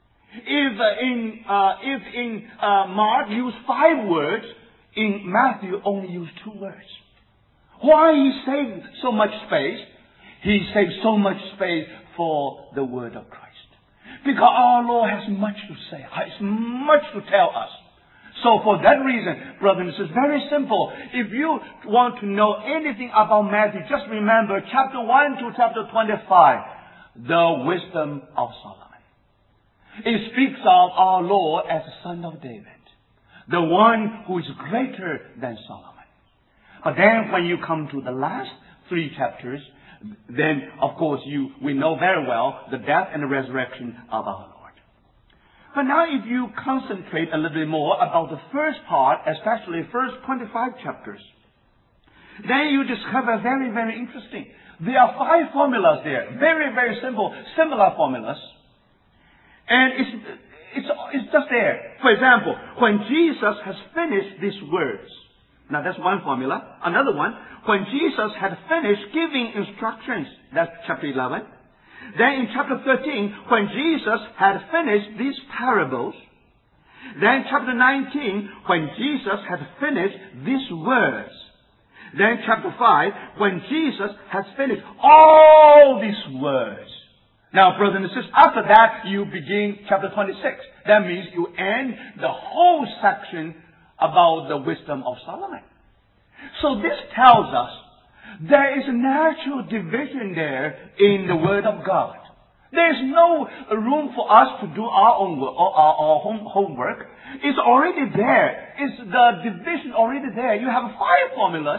B: If in Mark used 5 words, in Matthew only used 2 words. Why he saved so much space? He saved so much space for the word of Christ. Because our Lord has much to say, has much to tell us. So for that reason, brothers and sisters, very simple. If you want to know anything about Matthew, just remember chapter 1 to chapter 25, the wisdom of Solomon. It speaks of our Lord as the son of David, the one who is greater than Solomon. But then when you come to the last 3 chapters, then of course we know very well the death and the resurrection of our Lord. But now if you concentrate a little bit more about the first part, especially first 25 chapters, then you discover very, very interesting. There are 5 formulas there. Very, very simple, similar formulas. And it's just there. For example, when Jesus has finished these words, now that's one formula. Another one, when Jesus had finished giving instructions, that's chapter 11. Then in chapter 13, when Jesus had finished these parables. Then chapter 19, when Jesus had finished these words. Then chapter 5, when Jesus has finished all these words. Now, brothers and sisters, after that, you begin chapter 26. That means you end the whole section about the wisdom of Solomon. So this tells us there is a natural division there in the Word of God. There is no room for us to do our own work, or our homework. It's already there. It's the division already there. You have 5 formulas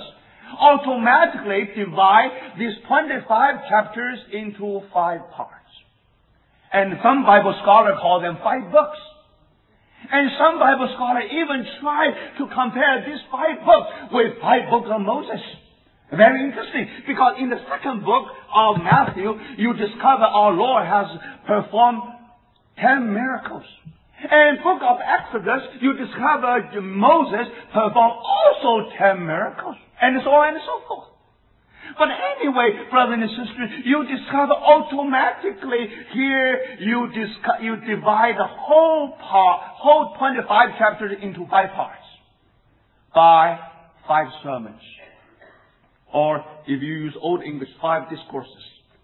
B: automatically divide these 25 chapters into 5 parts. And some Bible scholars call them 5 books. And some Bible scholars even try to compare these 5 books with 5 books of Moses. Very interesting, because in the second book of Matthew, you discover our Lord has performed 10 miracles. And book of Exodus, you discover Moses performed also 10 miracles. And so on and so forth. But anyway, brothers and sisters, you discover automatically here you divide the whole 25 chapters into 5 parts. By 5 sermons. Or if you use Old English, 5 discourses.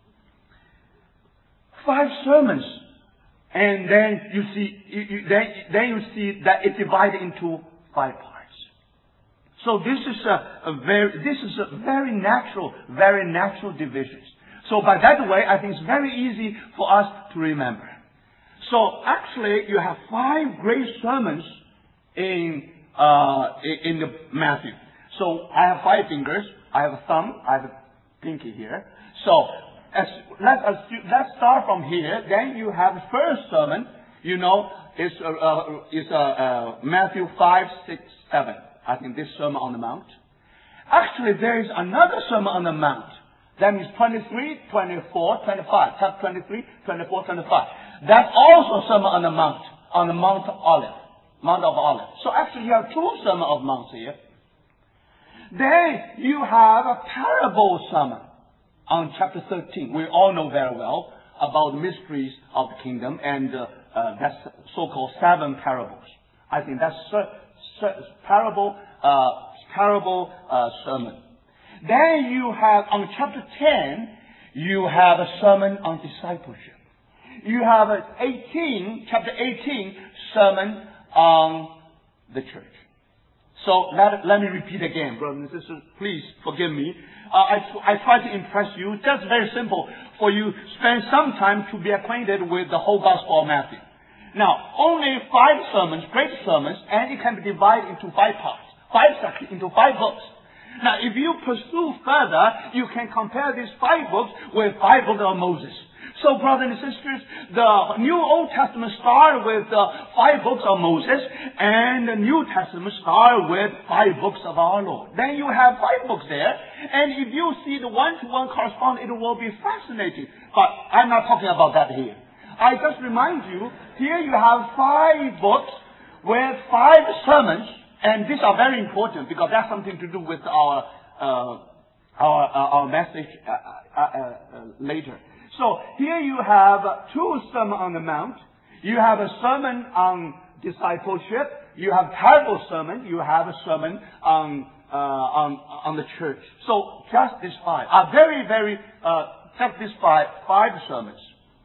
B: 5 sermons. And then you see, then you see that it's divided into 5 parts. So this is a very natural division. So by that way, I think it's very easy for us to remember. So actually, you have 5 great sermons in the Matthew. So I have 5 fingers. I have a thumb. I have a pinky here. So let's start from here. Then you have the first sermon. You know, is Matthew 5, 6, 7. I think this Sermon on the Mount. Actually, there is another Sermon on the Mount. That means 23, 24, 25. Chapter 23, 24, 25. That's also Sermon on the Mount of Olives. So actually, you have 2 Sermon of Mount here. Then you have a parable sermon on chapter 13. We all know very well about the mysteries of the kingdom and that's so-called 7 parables. I think that's parable sermon. Then you have on chapter 10, you have a sermon on discipleship. You have chapter 18 sermon on the church. So let me repeat again, brothers and sisters. Please forgive me. I try to impress you. It's just very simple for you to spend some time to be acquainted with the whole Gospel of Matthew. Now, only 5 sermons, great sermons, and it can be divided into 5 parts, 5 sections, into 5 books. Now, if you pursue further, you can compare these 5 books with 5 books of Moses. So, brothers and sisters, the New Old Testament started with 5 books of Moses, and the New Testament started with 5 books of our Lord. Then you have 5 books there, and if you see the one-to-one correspondence, it will be fascinating. But I'm not talking about that here. I just remind you, here you have 5 books with 5 sermons, and these are very important because that's something to do with our message later. So here you have 2 sermons on the Mount. You have a sermon on discipleship. You have parable sermon. You have a sermon on the church. So just these 5 are very just these 5 sermons.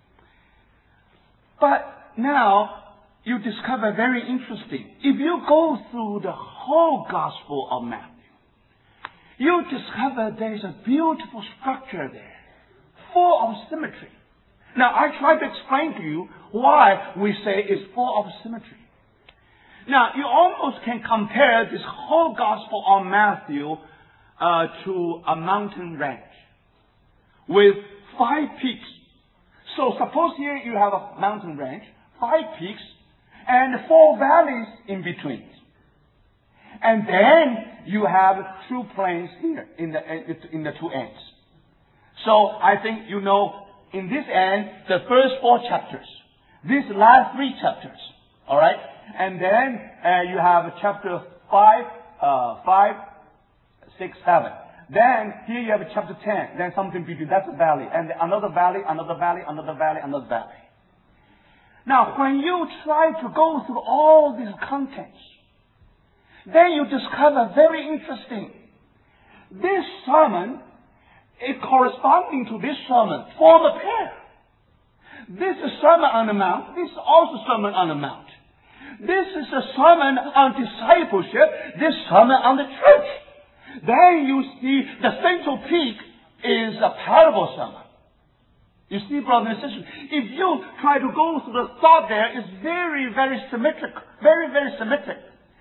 B: But now you discover very interesting. If you go through the whole Gospel of Matthew, you discover there is a beautiful structure there, full of symmetry. Now I try to explain to you why we say it's full of symmetry. Now you almost can compare this whole Gospel of Matthew to a mountain range with 5 peaks. So suppose here you have a mountain range, 5 peaks, and 4 valleys in between. And then you have 2 plains here in the 2 ends. So I think you know, in this end, the first 4 chapters, these last 3 chapters, alright? And then you have chapter 5, 6, 7. Then here you have chapter 10. Then something between. That's a valley. And another valley, another valley, another valley, another valley. Now, when you try to go through all these contents, then you discover very interesting. This sermon is corresponding to this sermon. Form a pair. This is Sermon on the Mount. This is also Sermon on the Mount. This is a sermon on discipleship. This sermon on the church. Then you see the central peak is a parable sermon. You see, brothers and sisters, if you try to go through the thought there, it's very symmetric. Very symmetric.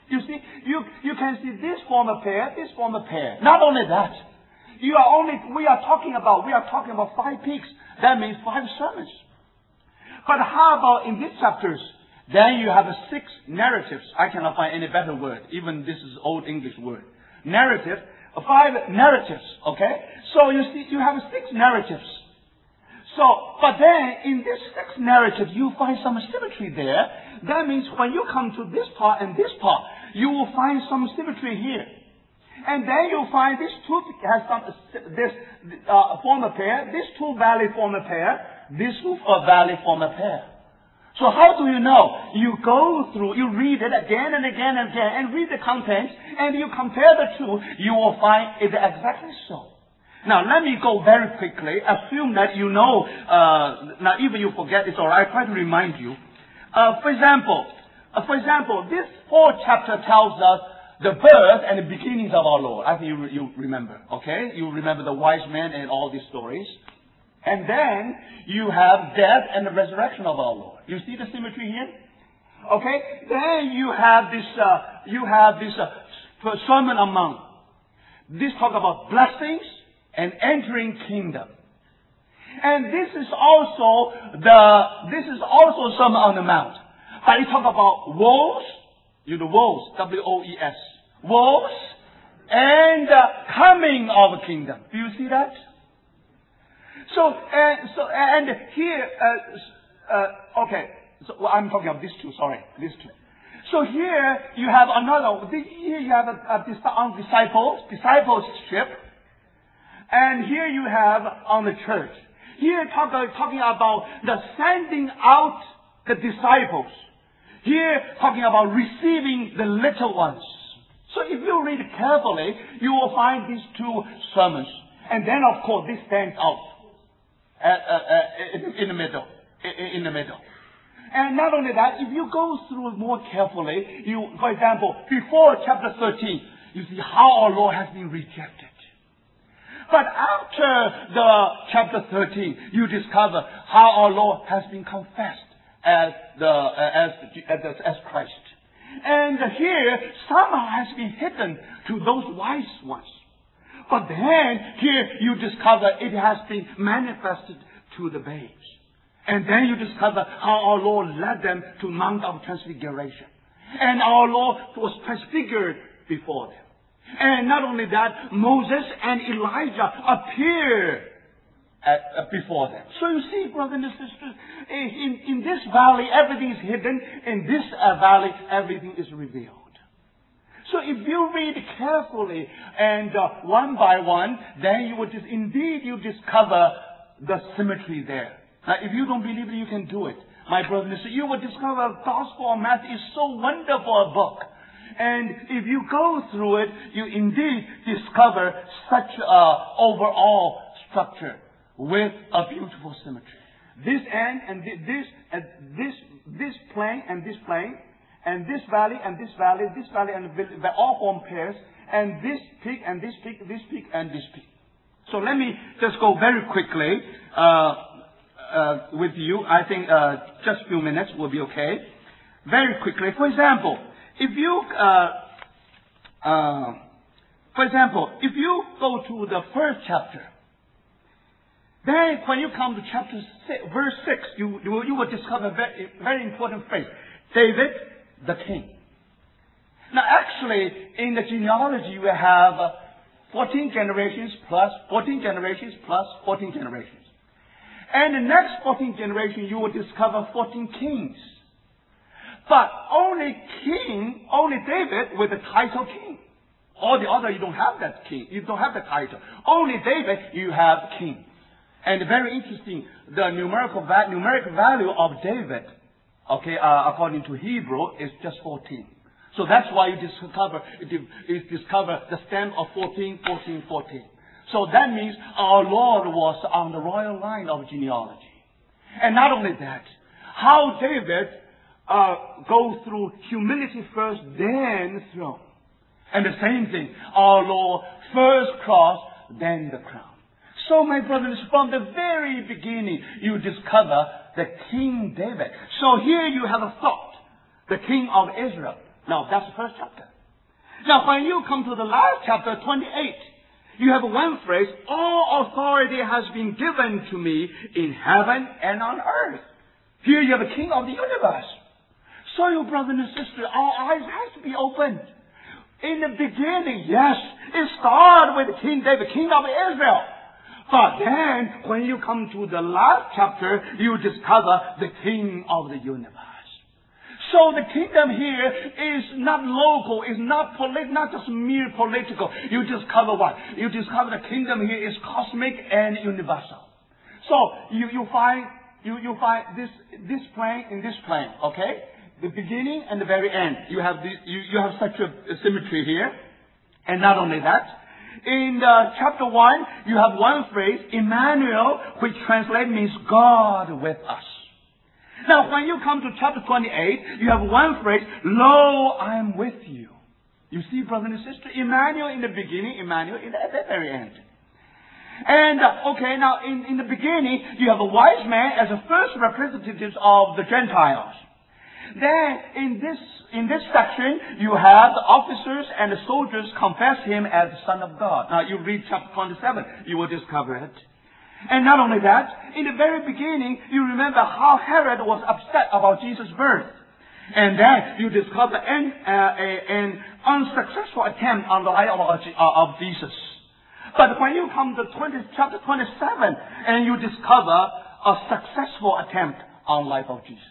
B: You see, you can see this form a pair, this form a pair. Not only that, we are talking about 5 peaks. That means 5 sermons. But how about in these chapters? Then you have 6 narratives. I cannot find any better word. Even this is old English word. Narrative. 5 narratives. Okay? So you see, you have 6 narratives. So, but then in this 6 narratives, you find some symmetry there. That means when you come to this part and this part, you will find some symmetry here. And then you'll find this 2 has form a pair, this 2 valley form a pair, this 2 valley form a pair. So how do you know? You go through, you read it again and again and again, and read the contents, and you compare the 2, you will find it exactly so. Now, let me go very quickly. Assume that you know, now even you forget, it's alright. I try to remind you. For example, this 4th chapter tells us the birth and the beginnings of our Lord. I think you remember, okay? You remember the wise men and all these stories. And then you have death and the resurrection of our Lord. You see the symmetry here? Okay? Then you have this Sermon on Mount. This talk about blessings and entering kingdom. And this is also Sermon on the Mount. But it talk about woes, woes, W-O-E-S. Woes and coming of a kingdom. Do you see that? So here, okay. So I'm talking about these 2. Sorry, these 2. So here you have another. Here you have on discipleship, and here you have on the church. Here talking about the sending out the disciples. Here talking about receiving the little ones. So if you read carefully, you will find these 2 sermons, and then of course this stands out. In the middle. And not only that, if you go through more carefully, for example, before chapter 13, you see how our Lord has been rejected. But after the chapter 13, you discover how our Lord has been confessed as Christ. And here, somehow has been hidden to those wise ones. But then, here you discover it has been manifested to the babes. And then you discover how our Lord led them to Mount of Transfiguration. And our Lord was transfigured before them. And not only that, Moses and Elijah appear before them. So you see, brothers and sisters, in this valley, everything is hidden. In this valley, everything is revealed. So if you read carefully and one by one, then you would you discover the symmetry there. Now, if you don't believe it, you can do it. My brothers and sisters, you will discover Gospel of Matthew is so wonderful a book. And if you go through it, you indeed discover such overall structure with a beautiful symmetry. This end and this plane and this plane, and this valley and this valley, and they all form pairs, and this peak and this peak, this peak and this peak. So let me just go very quickly with you. I think just a few minutes will be okay. Very quickly. For example, if you go to the first chapter, then when you come to chapter 6, verse 6, you will discover a very, very important phrase. David, the king. Now actually, in the genealogy, you have 14 generations plus 14 generations plus 14 generations. And the next 14 generations, you will discover 14 kings. But only David with the title king. All the other, you don't have that king. You don't have the title. Only David, you have king. And very interesting, the numeric value of David, according to Hebrew, is just 14. So that's why you discover the stem of 14, 14, 14. So that means our Lord was on the royal line of genealogy. And not only that, how David go through humility first, then throne. And the same thing, our Lord first cross, then the crown. So my brothers, from the very beginning, you discover the King David. So here you have a thought, the King of Israel, Now, that's the first chapter. Now, when you come to the last chapter, 28, you have one phrase, all authority has been given to me in heaven and on earth. Here you have the King of the universe. So, you brothers and sisters, our eyes have to be opened. In the beginning, yes, it started with King David, King of Israel. But then, when you come to the last chapter, you discover the King of the universe. So the kingdom here is not local, is not not just mere political. You discover what? You discover the kingdom here is cosmic and universal. So you find this plane in this plane, okay? The beginning and the very end. You have such a symmetry here. And not only that, in chapter 1, you have one phrase, Emmanuel, which translates means God with us. Now, when you come to chapter 28, you have one phrase, Lo, I am with you. You see, brother and sister, Emmanuel in the beginning, Emmanuel at the very end. And, okay, now in the beginning, you have a wise man as the first representatives of the Gentiles. Then, in this section, you have the officers and the soldiers confess him as the Son of God. Now, you read chapter 27, you will discover it. And not only that, in the very beginning, you remember how Herod was upset about Jesus' birth. And then you discover an unsuccessful attempt on the life of Jesus. But when you come to chapter 27, and you discover a successful attempt on the life of Jesus.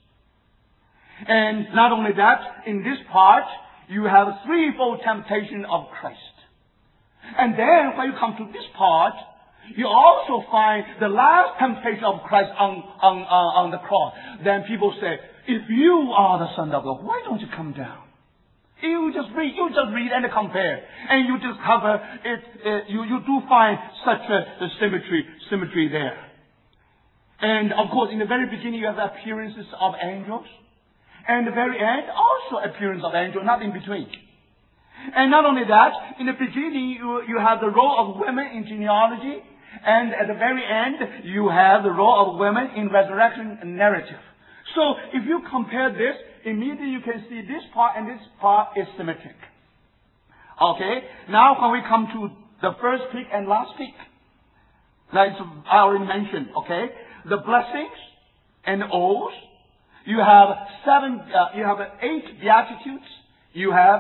B: And not only that, in this part, you have a threefold temptation of Christ. And then when you come to this part, you also find the last temptation of Christ on the cross. Then people say, if you are the Son of God, why don't you come down? You just read and compare. And you discover you do find such a symmetry there. And of course, in the very beginning, you have the appearances of angels. And the very end, also appearance of angels, not in between. And not only that, in the beginning, you have the role of women in genealogy. And at the very end, you have the role of women in resurrection narrative. So, if you compare this, immediately you can see this part and this part is symmetric. Okay? Now, when we come to the first peak and last peak, like I already mentioned, okay? The blessings and the oaths. You have 8 beatitudes. You have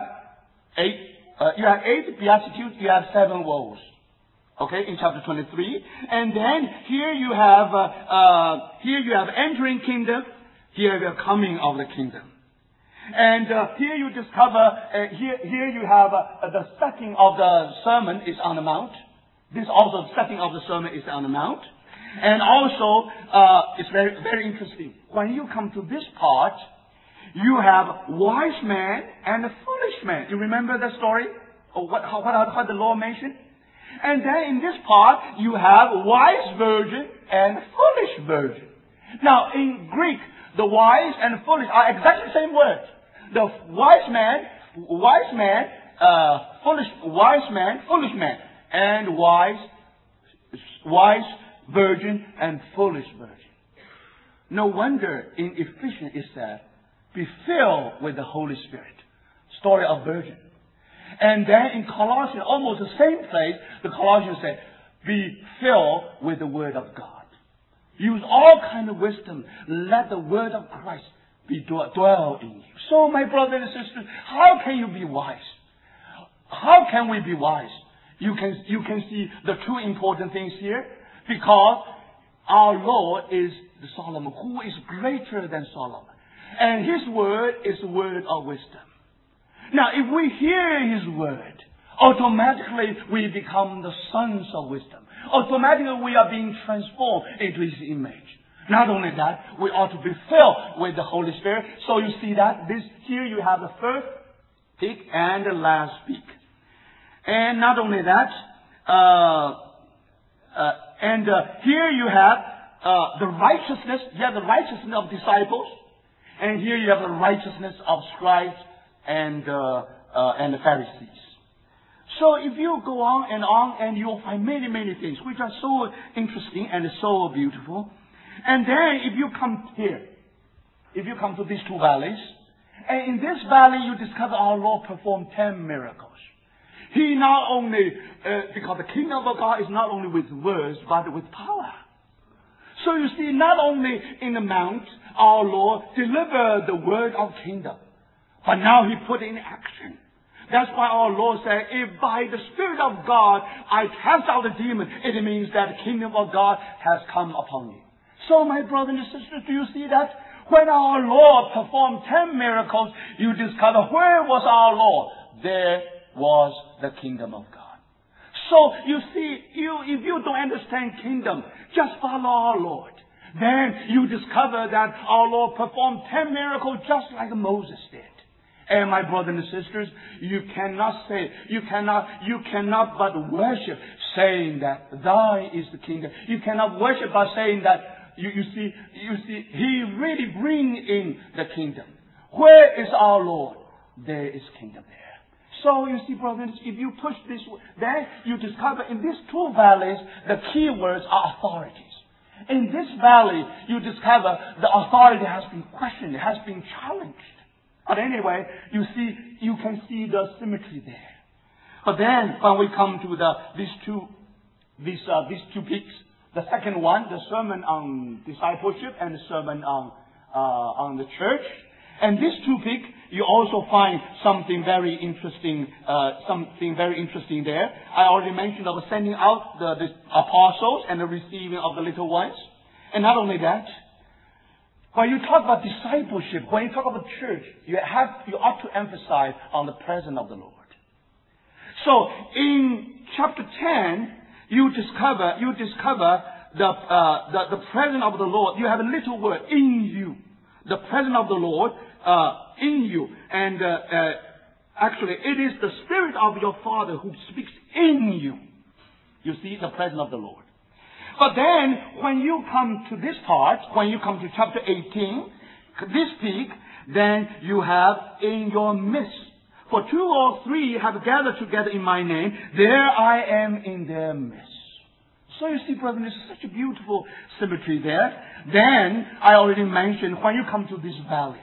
B: 8 beatitudes. You have 7 woes. Okay, in chapter 23. And then here you have entering kingdom. Here the coming of the kingdom. And here you discover, here you have the setting of the sermon is on the mount. This also setting of the sermon is on the mount. And also, it's very, very interesting. When you come to this part, you have wise man and a foolish man. You remember the story? Or what the Lord mentioned? And then in this part, you have wise virgin and foolish virgin. Now, in Greek, the wise and foolish are exactly the same word. The wise man, foolish man, and wise virgin and foolish virgin. No wonder in Ephesians it said, be filled with the Holy Spirit. Story of virgin. And then in Colossians, almost the same place, the Colossians say, be filled with the Word of God. Use all kind of wisdom. Let the Word of Christ dwell in you. So, my brothers and sisters, how can you be wise? How can we be wise? You can see the two important things here. Because our Lord is the Solomon, who is greater than Solomon. And His Word is the Word of wisdom. Now, if we hear His Word, automatically we become the sons of wisdom. Automatically we are being transformed into His image. Not only that, we ought to be filled with the Holy Spirit. So you see that here you have the first peak and the last peak. And not only that, here you have the righteousness. You have the righteousness of disciples, and here you have the righteousness of scribes and the Pharisees. So if you go on, and you'll find many, many things which are so interesting and so beautiful. And then if you come here, if you come to these two valleys, And in this valley, you discover our Lord performed 10 miracles. He not only, because the kingdom of God is not only with words, but with power. So you see, not only in the mount, our Lord delivered the word of kingdom, but now He put it in action. That's why our Lord said, if by the Spirit of God I cast out the demon, it means that the kingdom of God has come upon you. So my brothers and sisters, do you see that? When our Lord performed 10 miracles, you discover where was our Lord? There was the kingdom of God. So you see, if you don't understand kingdom, just follow our Lord. Then you discover that our Lord performed 10 miracles just like Moses did. And my brothers and sisters, you cannot but worship saying that Thy is the kingdom. You cannot worship by saying that you see, He really brings in the kingdom. Where is our Lord? There is kingdom there. So you see, brothers, if you push this, then you discover in these two valleys, the key words are authorities. In this valley, you discover the authority has been questioned, it has been challenged. But anyway, you can see the symmetry there. But then, when we come to these two peaks, the second one, the sermon on discipleship and the sermon on the church, and these two peaks, you also find something very interesting. There. I already mentioned of sending out the apostles and the receiving of the little ones, and not only that. When you talk about discipleship, when you talk about church, you ought to emphasize on the presence of the Lord. So in chapter 10, you discover the presence of the Lord. You have a little word, in you. The presence of the Lord in you. And actually, it is the Spirit of your Father who speaks in you. You see, the presence of the Lord. But then, when you come to this part, when you come to chapter 18, this peak, then you have in your midst. For 2 or 3 have gathered together in my name, there I am in their midst. So you see, brethren, there's such a beautiful symmetry there. Then, I already mentioned, when you come to these valleys,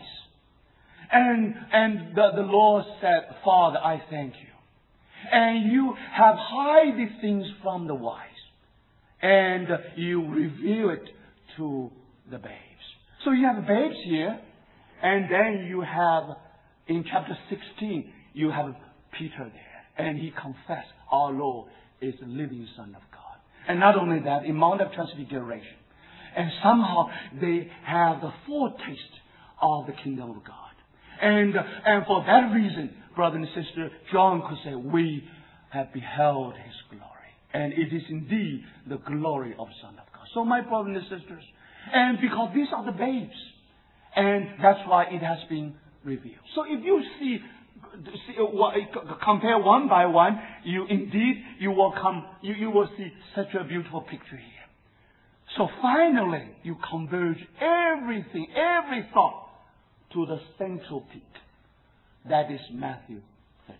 B: and the Lord said, Father, I thank you. And you have hide these things from the wise. And you reveal it to the babes. So you have babes here. And then you have, in chapter 16, you have Peter there. And he confessed, our Lord is the living Son of God. And not only that, in Mount of Transfiguration. And somehow they have the foretaste of the kingdom of God. And for that reason, brother and sister, John could say, we have beheld His glory. And it is indeed the glory of Son of God. So my brothers and sisters, and because these are the babes, and that's why it has been revealed. So if you compare one by one, you will see such a beautiful picture here. So finally, you converge everything, every thought to the central peak. That is Matthew 13.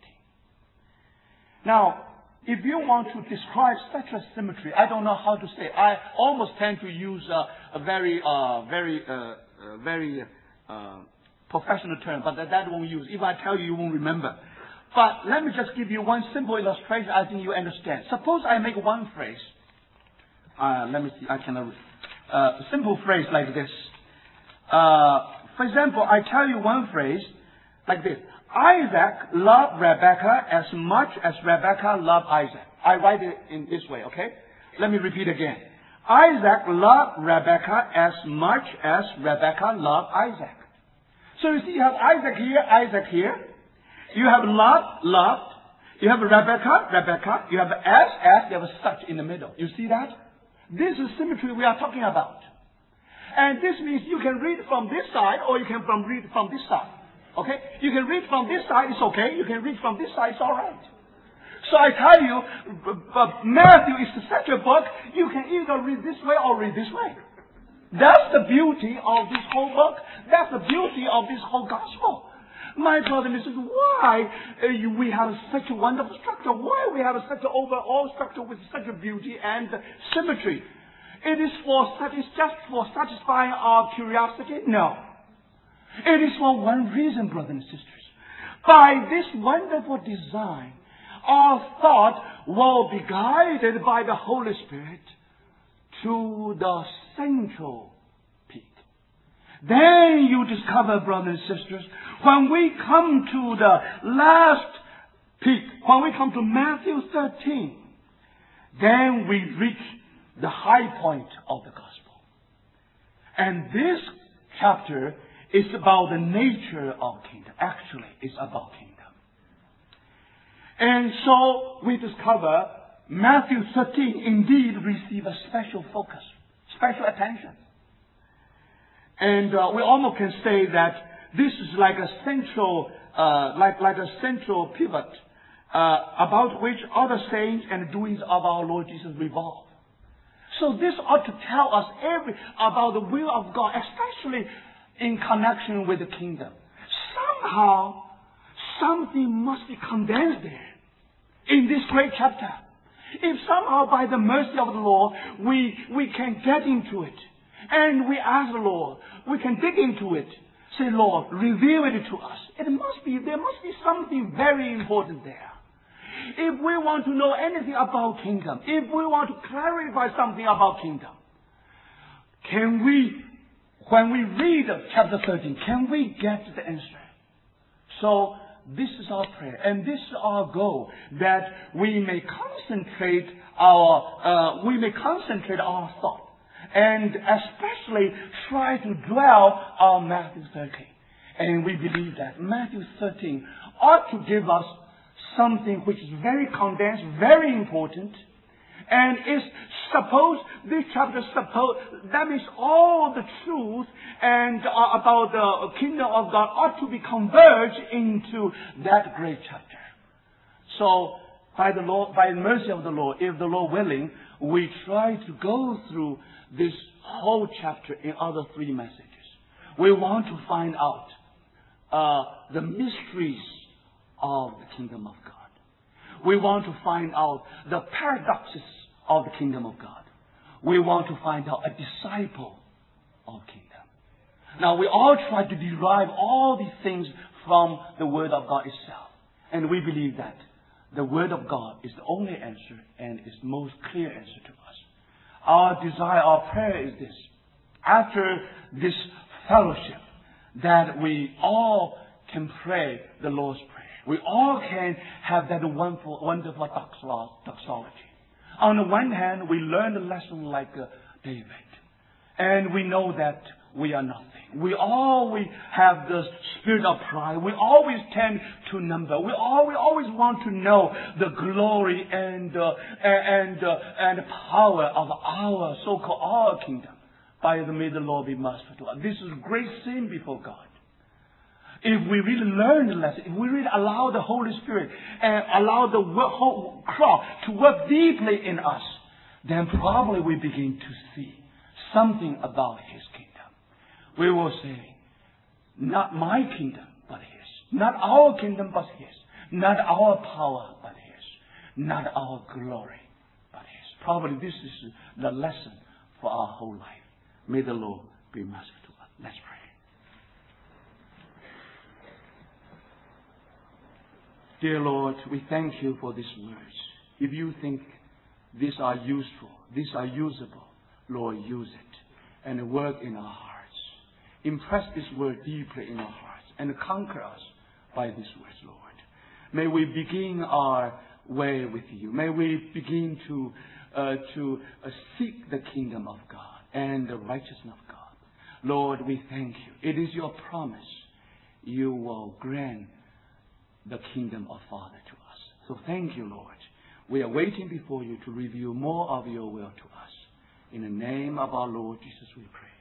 B: Now, if you want to describe such a symmetry, I don't know how to say. I almost tend to use a very professional term, but that won't use. If I tell you, you won't remember. But let me just give you one simple illustration. I think you understand. Suppose I make one phrase. Let me see. I can a simple phrase like this. For example, I tell you one phrase like this. Isaac loved Rebekah as much as Rebekah loved Isaac. I write it in this way, okay? Let me repeat again. Isaac loved Rebekah as much as Rebekah loved Isaac. So you see, you have Isaac here. You have loved. You have Rebekah. You have as, you have a such in the middle. You see that? This is symmetry we are talking about. And this means you can read from this side or you can read from this side. Okay? You can read from this side, it's okay. You can read from this side, it's alright. So I tell you, Matthew is such a book, you can either read this way or read this way. That's the beauty of this whole book. That's the beauty of this whole gospel. My brother and sister, why we have such a wonderful structure? Why we have such an overall structure with such a beauty and symmetry? It is just for satisfying our curiosity? No. It is for one reason, brothers and sisters. By this wonderful design, our thought will be guided by the Holy Spirit to the central peak. Then you discover, brothers and sisters, when we come to the last peak, when we come to Matthew 13, then we reach the high point of the gospel. And this chapter is about the nature of kingdom. Actually, it's about kingdom. And so we discover Matthew 13 indeed receive a special focus, special attention. And we almost can say that this is like a central, like a central pivot about which other sayings and doings of our Lord Jesus revolve. So this ought to tell us about the will of God, especially in connection with the kingdom. Somehow, something must be condensed there in this great chapter. If somehow by the mercy of the Lord we can get into it, and we ask the Lord, we can dig into it, say, Lord, reveal it to us. There must be something very important there. If we want to know anything about kingdom, if we want to clarify something about kingdom, can we, when we read chapter 13, can we get the answer? So this is our prayer, and this is our goal, that we may concentrate our thought, and especially try to dwell on Matthew 13. And we believe that Matthew 13 ought to give us something which is very condensed, very important, and this chapter that means all the truth and about the kingdom of God ought to be converged into that great chapter. So, by the mercy of the Lord, if the Lord willing, we try to go through this whole chapter in other 3 messages. We want to find out the mysteries of the kingdom of God. We want to find out the paradoxes of the kingdom of God. We want to find out a disciple of kingdom. Now, we all try to derive all these things from the Word of God itself. And we believe that the Word of God is the only answer and is the most clear answer to us. Our desire, our prayer is this. After this fellowship, that we all can pray the Lord's Prayer. We all can have that wonderful doxology. On the one hand, we learn a lesson like David. And we know that we are nothing. We always have the spirit of pride. We always tend to number. We always want to know the glory and power of our so-called our kingdom. May the Lord be merciful to us. This is great sin before God. If we really learn the lesson, if we really allow the Holy Spirit and allow the whole crowd to work deeply in us, then probably we begin to see something about His kingdom. We will say, not my kingdom, but His. Not our kingdom, but His. Not our power, but His. Not our glory, but His. Probably this is the lesson for our whole life. May the Lord be merciful to us. Let's pray. Dear Lord, we thank You for these words. If You think these are useful, these are usable, Lord, use it and work in our hearts. Impress this word deeply in our hearts and conquer us by these words, Lord. May we begin our way with You. May we begin to seek the kingdom of God and the righteousness of God. Lord, we thank You. It is Your promise. You will grant the kingdom of Father to us. So thank You, Lord. We are waiting before You to reveal more of Your will to us. In the name of our Lord Jesus we pray.